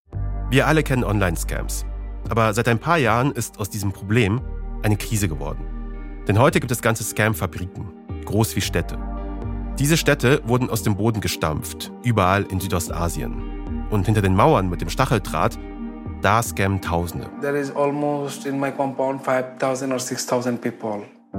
Wir alle kennen Online-Scams. Aber seit ein paar Jahren ist aus diesem Problem eine Krise geworden. Denn heute gibt es ganze Scam-Fabriken, groß wie Städte. Diese Städte wurden aus dem Boden gestampft, überall in Südostasien. Und hinter den Mauern mit dem Stacheldraht, da scammen Tausende. There is almost in my compound five thousand or six thousand people.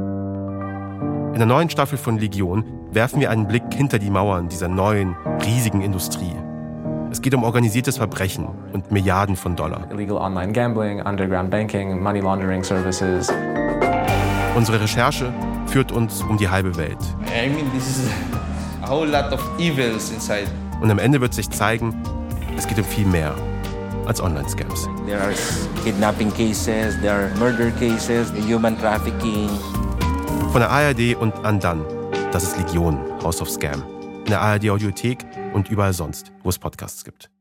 In der neuen Staffel von Legion werfen wir einen Blick hinter die Mauern dieser neuen, riesigen Industrie. Es geht um organisiertes Verbrechen und Milliarden von Dollar. Illegal online gambling, underground banking, money laundering services. Unsere Recherche führt uns um die halbe Welt. I mean, this is a whole lot of evils inside. Und am Ende wird sich zeigen, es geht um viel mehr als Online-Scams. There are kidnapping cases, there are murder cases, human trafficking. Von der A R D und Andan, das ist Legion, House of Scam. In der A R D-Audiothek und überall sonst, wo es Podcasts gibt.